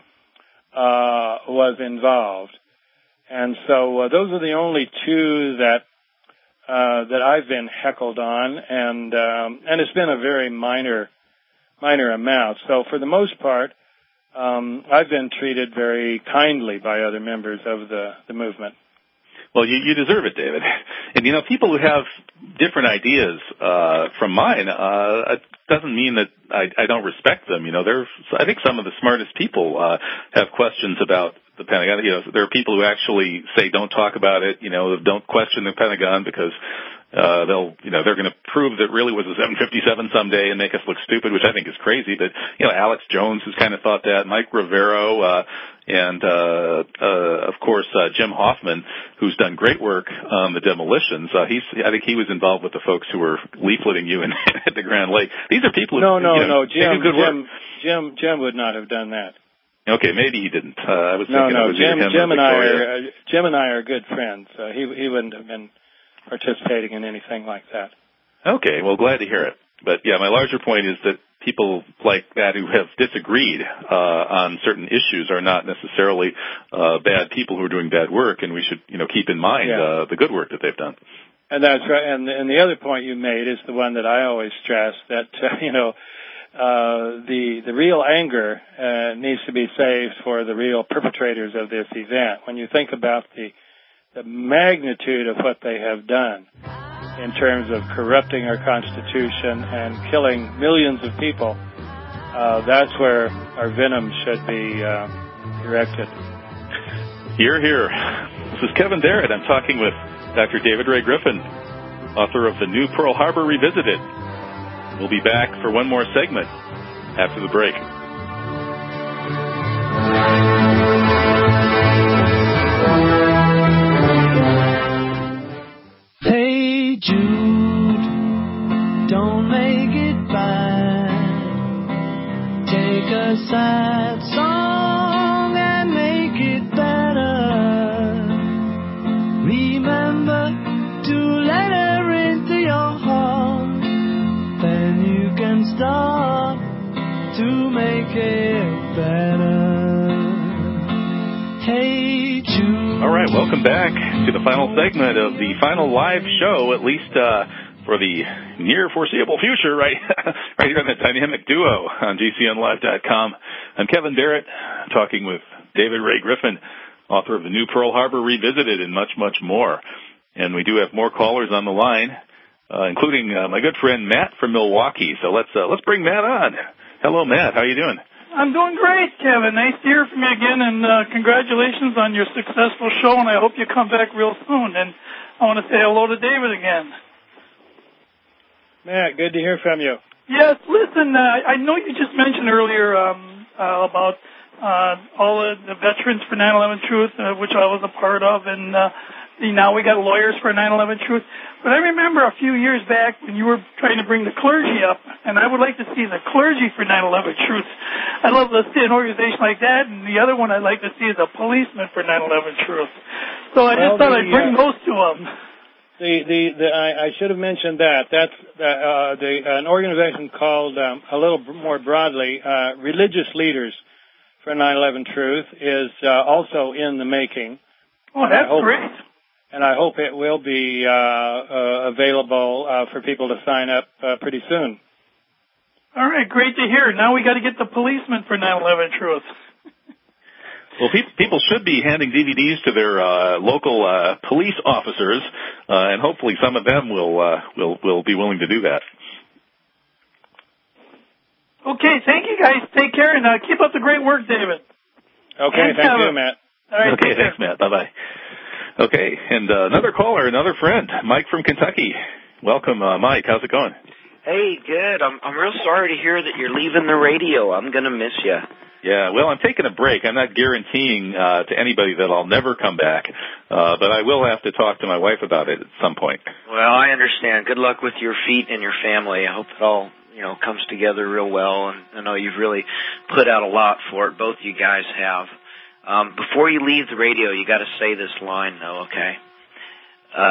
uh, was involved. And so uh, those are the only two that uh, that I've been heckled on, and um, and it's been a very minor minor amount. So for the most part, um, I've been treated very kindly by other members of the, the movement. Well, you, you deserve it, David. And, you know, people who have different ideas uh, from mine, uh, it doesn't mean that I, I don't respect them. You know, they're, I think some of the smartest people uh, have questions about the Pentagon. You know, there are people who actually say don't talk about it, you know, don't question the Pentagon because uh, they'll, you know, they're going to prove that it really was a seven fifty-seven someday and make us look stupid, which I think is crazy. But, you know, Alex Jones has kind of thought that, Mike Rivero, uh, and, uh, uh, of course, uh, Jim Hoffman, who's done great work on the demolitions. Uh, he's, I think he was involved with the folks who were leafleting you in, at the Grand Lake. These are people who, no, no, you know, no, Jim, do good work. Jim, Jim, Jim would not have done that. Okay, maybe he didn't. Uh, I was no, thinking no, it was Jim, him Jim or and I Victoria. are, uh, Jim and I are good friends. Uh, he, he wouldn't have been participating in anything like that. Okay, well, glad to hear it. But yeah, my larger point is that people like that who have disagreed uh, on certain issues are not necessarily uh, bad people who are doing bad work, and we should, you know, keep in mind yeah. uh, the good work that they've done. And that's right. And, and the other point you made is the one that I always stress, that uh, you know, uh, the the real anger uh, needs to be saved for the real perpetrators of this event. When you think about the the magnitude of what they have done in terms of corrupting our Constitution and killing millions of people, uh, that's where our venom should be uh, directed. Hear, hear. This is Kevin Barrett. I'm talking with Doctor David Ray Griffin, author of The New Pearl Harbor Revisited. We'll be back for one more segment after the break. Hey Jude, don't make it bad. Take a sad song and make it better. Remember to let her into your heart. Then you can start to make it better. Hey Jude. All right, welcome back to the final segment of the final live show, at least uh, for the near foreseeable future, right, right here on the Dynamic Duo on G C N live dot com. I'm Kevin Barrett, talking with David Ray Griffin, author of The New Pearl Harbor Revisited, and much, much more. And we do have more callers on the line, uh, including uh, my good friend Matt from Milwaukee. So let's uh, let's bring Matt on. Hello, Matt. How you doing? I'm doing great, Kevin. Nice to hear from you again, and uh, congratulations on your successful show, and I hope you come back real soon. And I want to say hello to David again. Matt, good to hear from you. Yes, listen, uh, I know you just mentioned earlier um, uh, about uh, all of the veterans for nine eleven Truth, uh, which I was a part of, and uh, now we got lawyers for nine eleven Truth. But I remember a few years back when you were trying to bring the clergy up, and I would like to see the clergy for nine eleven Truth. I'd love to see an organization like that, and the other one I'd like to see is a policeman for nine eleven Truth. So I just well, thought the, I'd bring uh, those to them. The, the, the, I, I should have mentioned that. That's uh, the, an organization called, um, a little more broadly, uh, Religious Leaders for nine eleven Truth is uh, also in the making. Oh, that's great. And I hope it will be uh, uh, available uh, for people to sign up uh, pretty soon. All right, great to hear. Now we got to get the policeman for nine eleven Truth. Well, pe- people should be handing D V Ds to their uh, local uh, police officers, uh, and hopefully some of them will uh, will will be willing to do that. Okay, thank you guys. Take care, and uh, keep up the great work, David. Okay, and thank Kevin. you, Matt. All right, okay, thanks, Matt. Bye-bye. Okay, and uh, another caller, another friend, Mike from Kentucky. Welcome, uh, Mike. How's it going? Hey, good. I'm I'm real sorry to hear that you're leaving the radio. I'm going to miss you. Yeah, well, I'm taking a break. I'm not guaranteeing uh, to anybody that I'll never come back, uh, but I will have to talk to my wife about it at some point. Well, I understand. Good luck with your feet and your family. I hope it all, you know, comes together real well, and I know you've really put out a lot for it. Both you guys have. Um, before you leave the radio, you got to say this line, though, okay? Uh,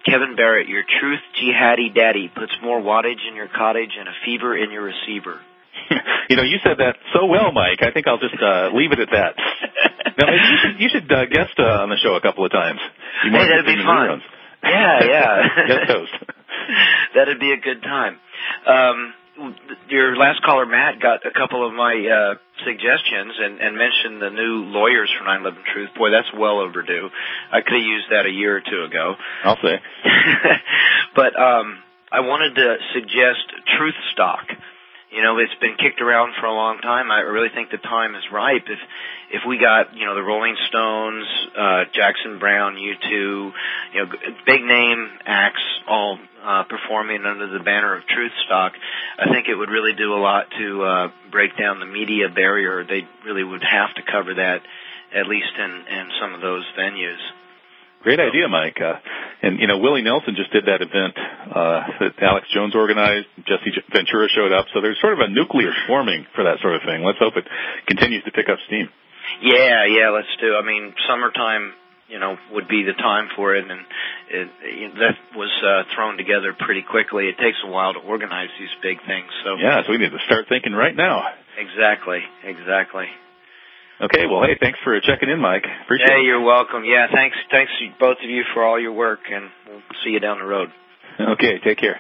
Kevin Barrett, your truth jihadi daddy, puts more wattage in your cottage and a fever in your receiver. You know, you said that so well, Mike. I think I'll just uh, leave it at that. Now, maybe you should, you should uh, guest uh, on the show a couple of times. Hey, that'd be fun. Yeah, yeah. Guest host. That'd be a good time. Um, your last caller, Matt, got a couple of my uh, suggestions and, and mentioned the new lawyers for nine eleven Truth. Boy, that's well overdue. I could have used that a year or two ago. I'll say. But um, I wanted to suggest Truth Stock. You know, it's been kicked around for a long time. I really think the time is ripe. If if we got, you know, the Rolling Stones, uh, Jackson Browne, U two, you know, big name acts all uh, performing under the banner of Truth Stock, I think it would really do a lot to uh, break down the media barrier. They really would have to cover that, at least in, in some of those venues. Great idea, Mike. Uh, and, you know, Willie Nelson just did that event uh, that Alex Jones organized. Jesse Ventura showed up. So there's sort of a nucleus forming for that sort of thing. Let's hope it continues to pick up steam. Yeah, yeah, let's do. I mean, summertime, you know, would be the time for it. And it, it, that was uh, thrown together pretty quickly. It takes a while to organize these big things. So yeah, so we need to start thinking right now. Exactly, exactly. Okay, well, hey, thanks for checking in, Mike. Appreciate hey, it. You're welcome. Yeah, thanks, thanks both of you for all your work, and we'll see you down the road. Okay, take care.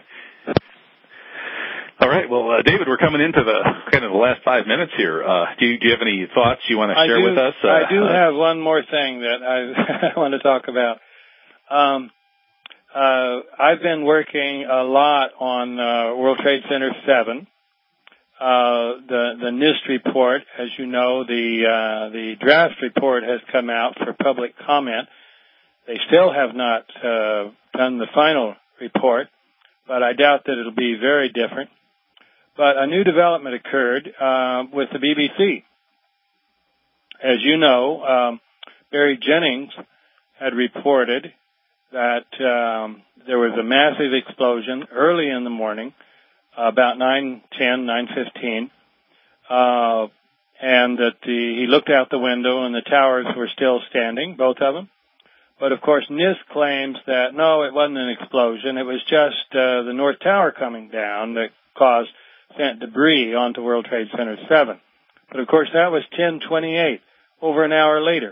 All right, well, uh, David, we're coming into the kind of the last five minutes here. Uh, do you, do you have any thoughts you want to share do, with us? Uh, I do uh, have one more thing that I, I want to talk about. Um, uh, I've been working a lot on uh, World Trade Center seven. Uh, the, the NIST report, as you know, the, uh, the draft report has come out for public comment. They still have not, uh, done the final report, but I doubt that it'll be very different. But a new development occurred, uh, with the B B C. As you know, um, Barry Jennings had reported that, um, there was a massive explosion early in the morning, about nine ten, nine fifteen, uh, and that the, he looked out the window and the towers were still standing, both of them. But of course, NIST claims that no, it wasn't an explosion. It was just uh, the North Tower coming down that caused sent debris onto World Trade Center seven. But of course, that was ten twenty-eight, over an hour later.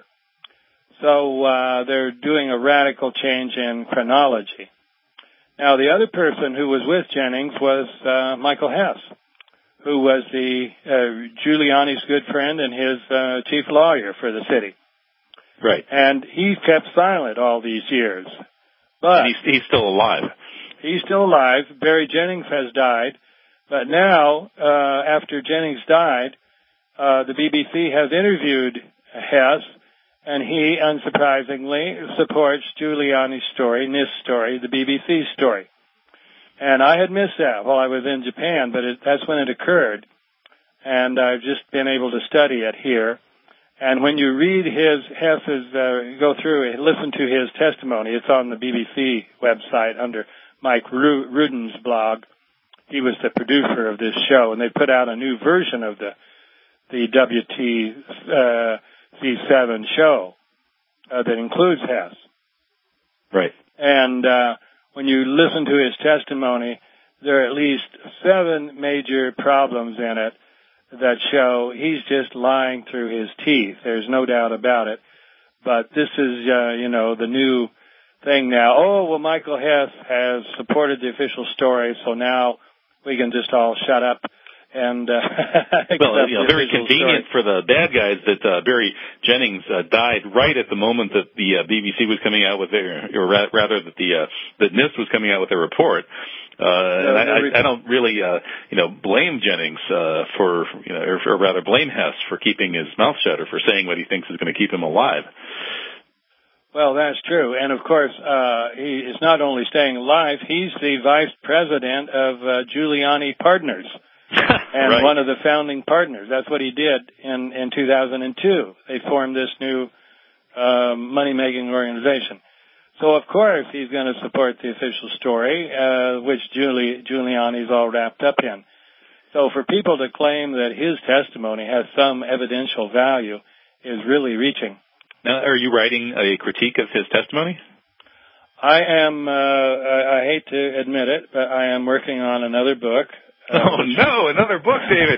So uh, they're doing a radical change in chronology. Now, the other person who was with Jennings was uh, Michael Hess, who was the uh, Giuliani's good friend and his uh, chief lawyer for the city. Right. And he's kept silent all these years. But and he's, he's still alive. He's still alive. Barry Jennings has died. But now, uh, after Jennings died, uh, the B B C has interviewed Hess, and he, unsurprisingly, supports Giuliani's story, NIST story, the B B C story. And I had missed that while I was in Japan, but it, that's when it occurred. And I've just been able to study it here. And when you read his, Hess's, uh, go through it, listen to his testimony, it's on the B B C website under Mike Rudin's blog. He was the producer of this show, and they put out a new version of the, the W T, uh, C seven show uh, that includes Hess. Right. And uh, when you listen to his testimony, there are at least seven major problems in it that show he's just lying through his teeth. There's no doubt about it. But this is, uh, you know, the new thing now. Oh, well, Michael Hess has supported the official story, so now we can just all shut up. And uh, well, you know, very convenient story. For the bad guys that uh, Barry Jennings uh, died right at the moment that the uh, B B C was coming out with their, or rather that the uh, that NIST was coming out with their report. Uh, and I, I, I don't really, uh, you know, blame Jennings uh, for, you know, or, or rather blame Hess for keeping his mouth shut or for saying what he thinks is going to keep him alive. Well, that's true. And, of course, uh, he is not only staying alive, he's the vice president of uh, Giuliani Partners. And right. One of the founding partners. That's what he did in, in two thousand two. They formed this new uh, money-making organization. So, of course, he's going to support the official story, uh, which Giuli- Giuliani's all wrapped up in. So for people to claim that his testimony has some evidential value is really reaching. Now, are you writing a critique of his testimony? I am, uh, I, I hate to admit it, but I am working on another book. Uh, oh, no, another book, David.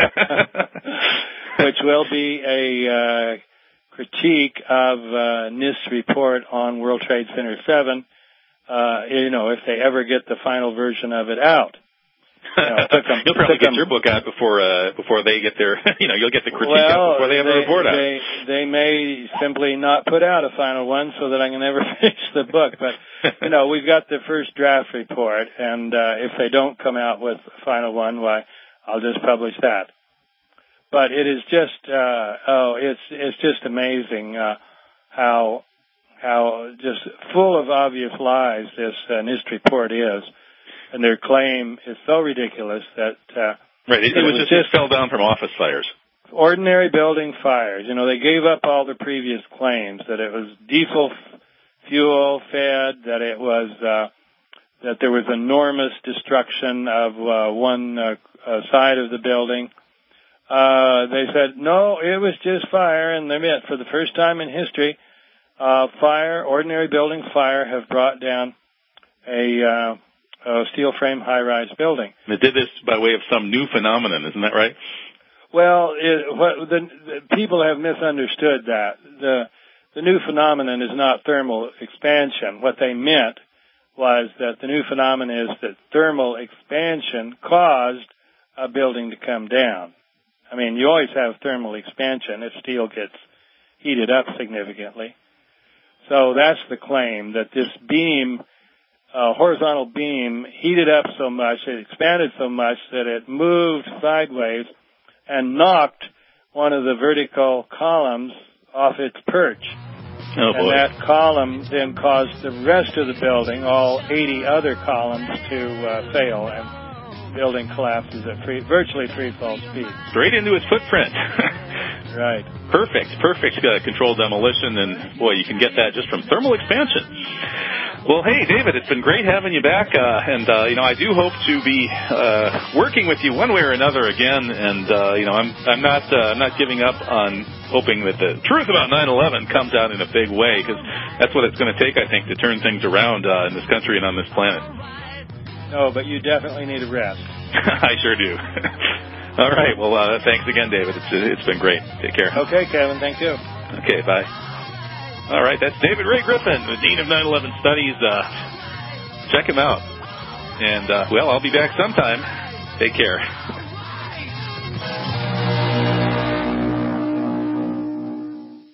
Which will be a uh, critique of uh, NIST's report on World Trade Center seven, uh, you know, if they ever get the final version of it out. You know, it took them, you'll probably get them, your book out before uh, before they get their, you know, you'll get the critique well, out before they have they, a report out. They, they may simply not put out a final one so that I can never finish the book. But, you know, we've got the first draft report, and uh, if they don't come out with a final one, why, I'll just publish that. But it is just, uh, oh, it's it's just amazing uh, how how just full of obvious lies this uh, NIST report is. And their claim is so ridiculous that uh, right. It, it, was, it was just fell down from office fires. Ordinary building fires. You know, they gave up all the previous claims that it was diesel f- fuel fed, that it was uh, that there was enormous destruction of uh, one uh, uh, side of the building. Uh, they said no, it was just fire, and they admit for the first time in history, uh, fire, ordinary building fire, have brought down a uh, Uh, steel frame high-rise building. They did this by way of some new phenomenon, isn't that right? Well, it, what, the, the people have misunderstood that. The, the new phenomenon is not thermal expansion. What they meant was that the new phenomenon is that thermal expansion caused a building to come down. I mean, you always have thermal expansion if steel gets heated up significantly. So that's the claim, that this beam A horizontal beam heated up so much, it expanded so much that it moved sideways and knocked one of the vertical columns off its perch. Oh, and boy. that column then caused the rest of the building, all eighty other columns, to uh, fail, and the building collapses at free, virtually free fall speed. Straight into its footprint. Right. Perfect, perfect uh, controlled demolition, and boy, you can get that just from thermal expansion. Well, hey, David, it's been great having you back, uh, and, uh, you know, I do hope to be uh, working with you one way or another again, and, uh, you know, I'm I'm not uh, I'm not giving up on hoping that the truth about nine eleven comes out in a big way, because that's what it's going to take, I think, to turn things around uh, in this country and on this planet. No, but you definitely need a rest. I sure do. All right, well, uh, thanks again, David. It's It's been great. Take care. Okay, Kevin, thank you. Okay, bye. All right, that's David Ray Griffin, the Dean of nine eleven Studies. Uh, check him out. And, uh, well, I'll be back sometime. Take care.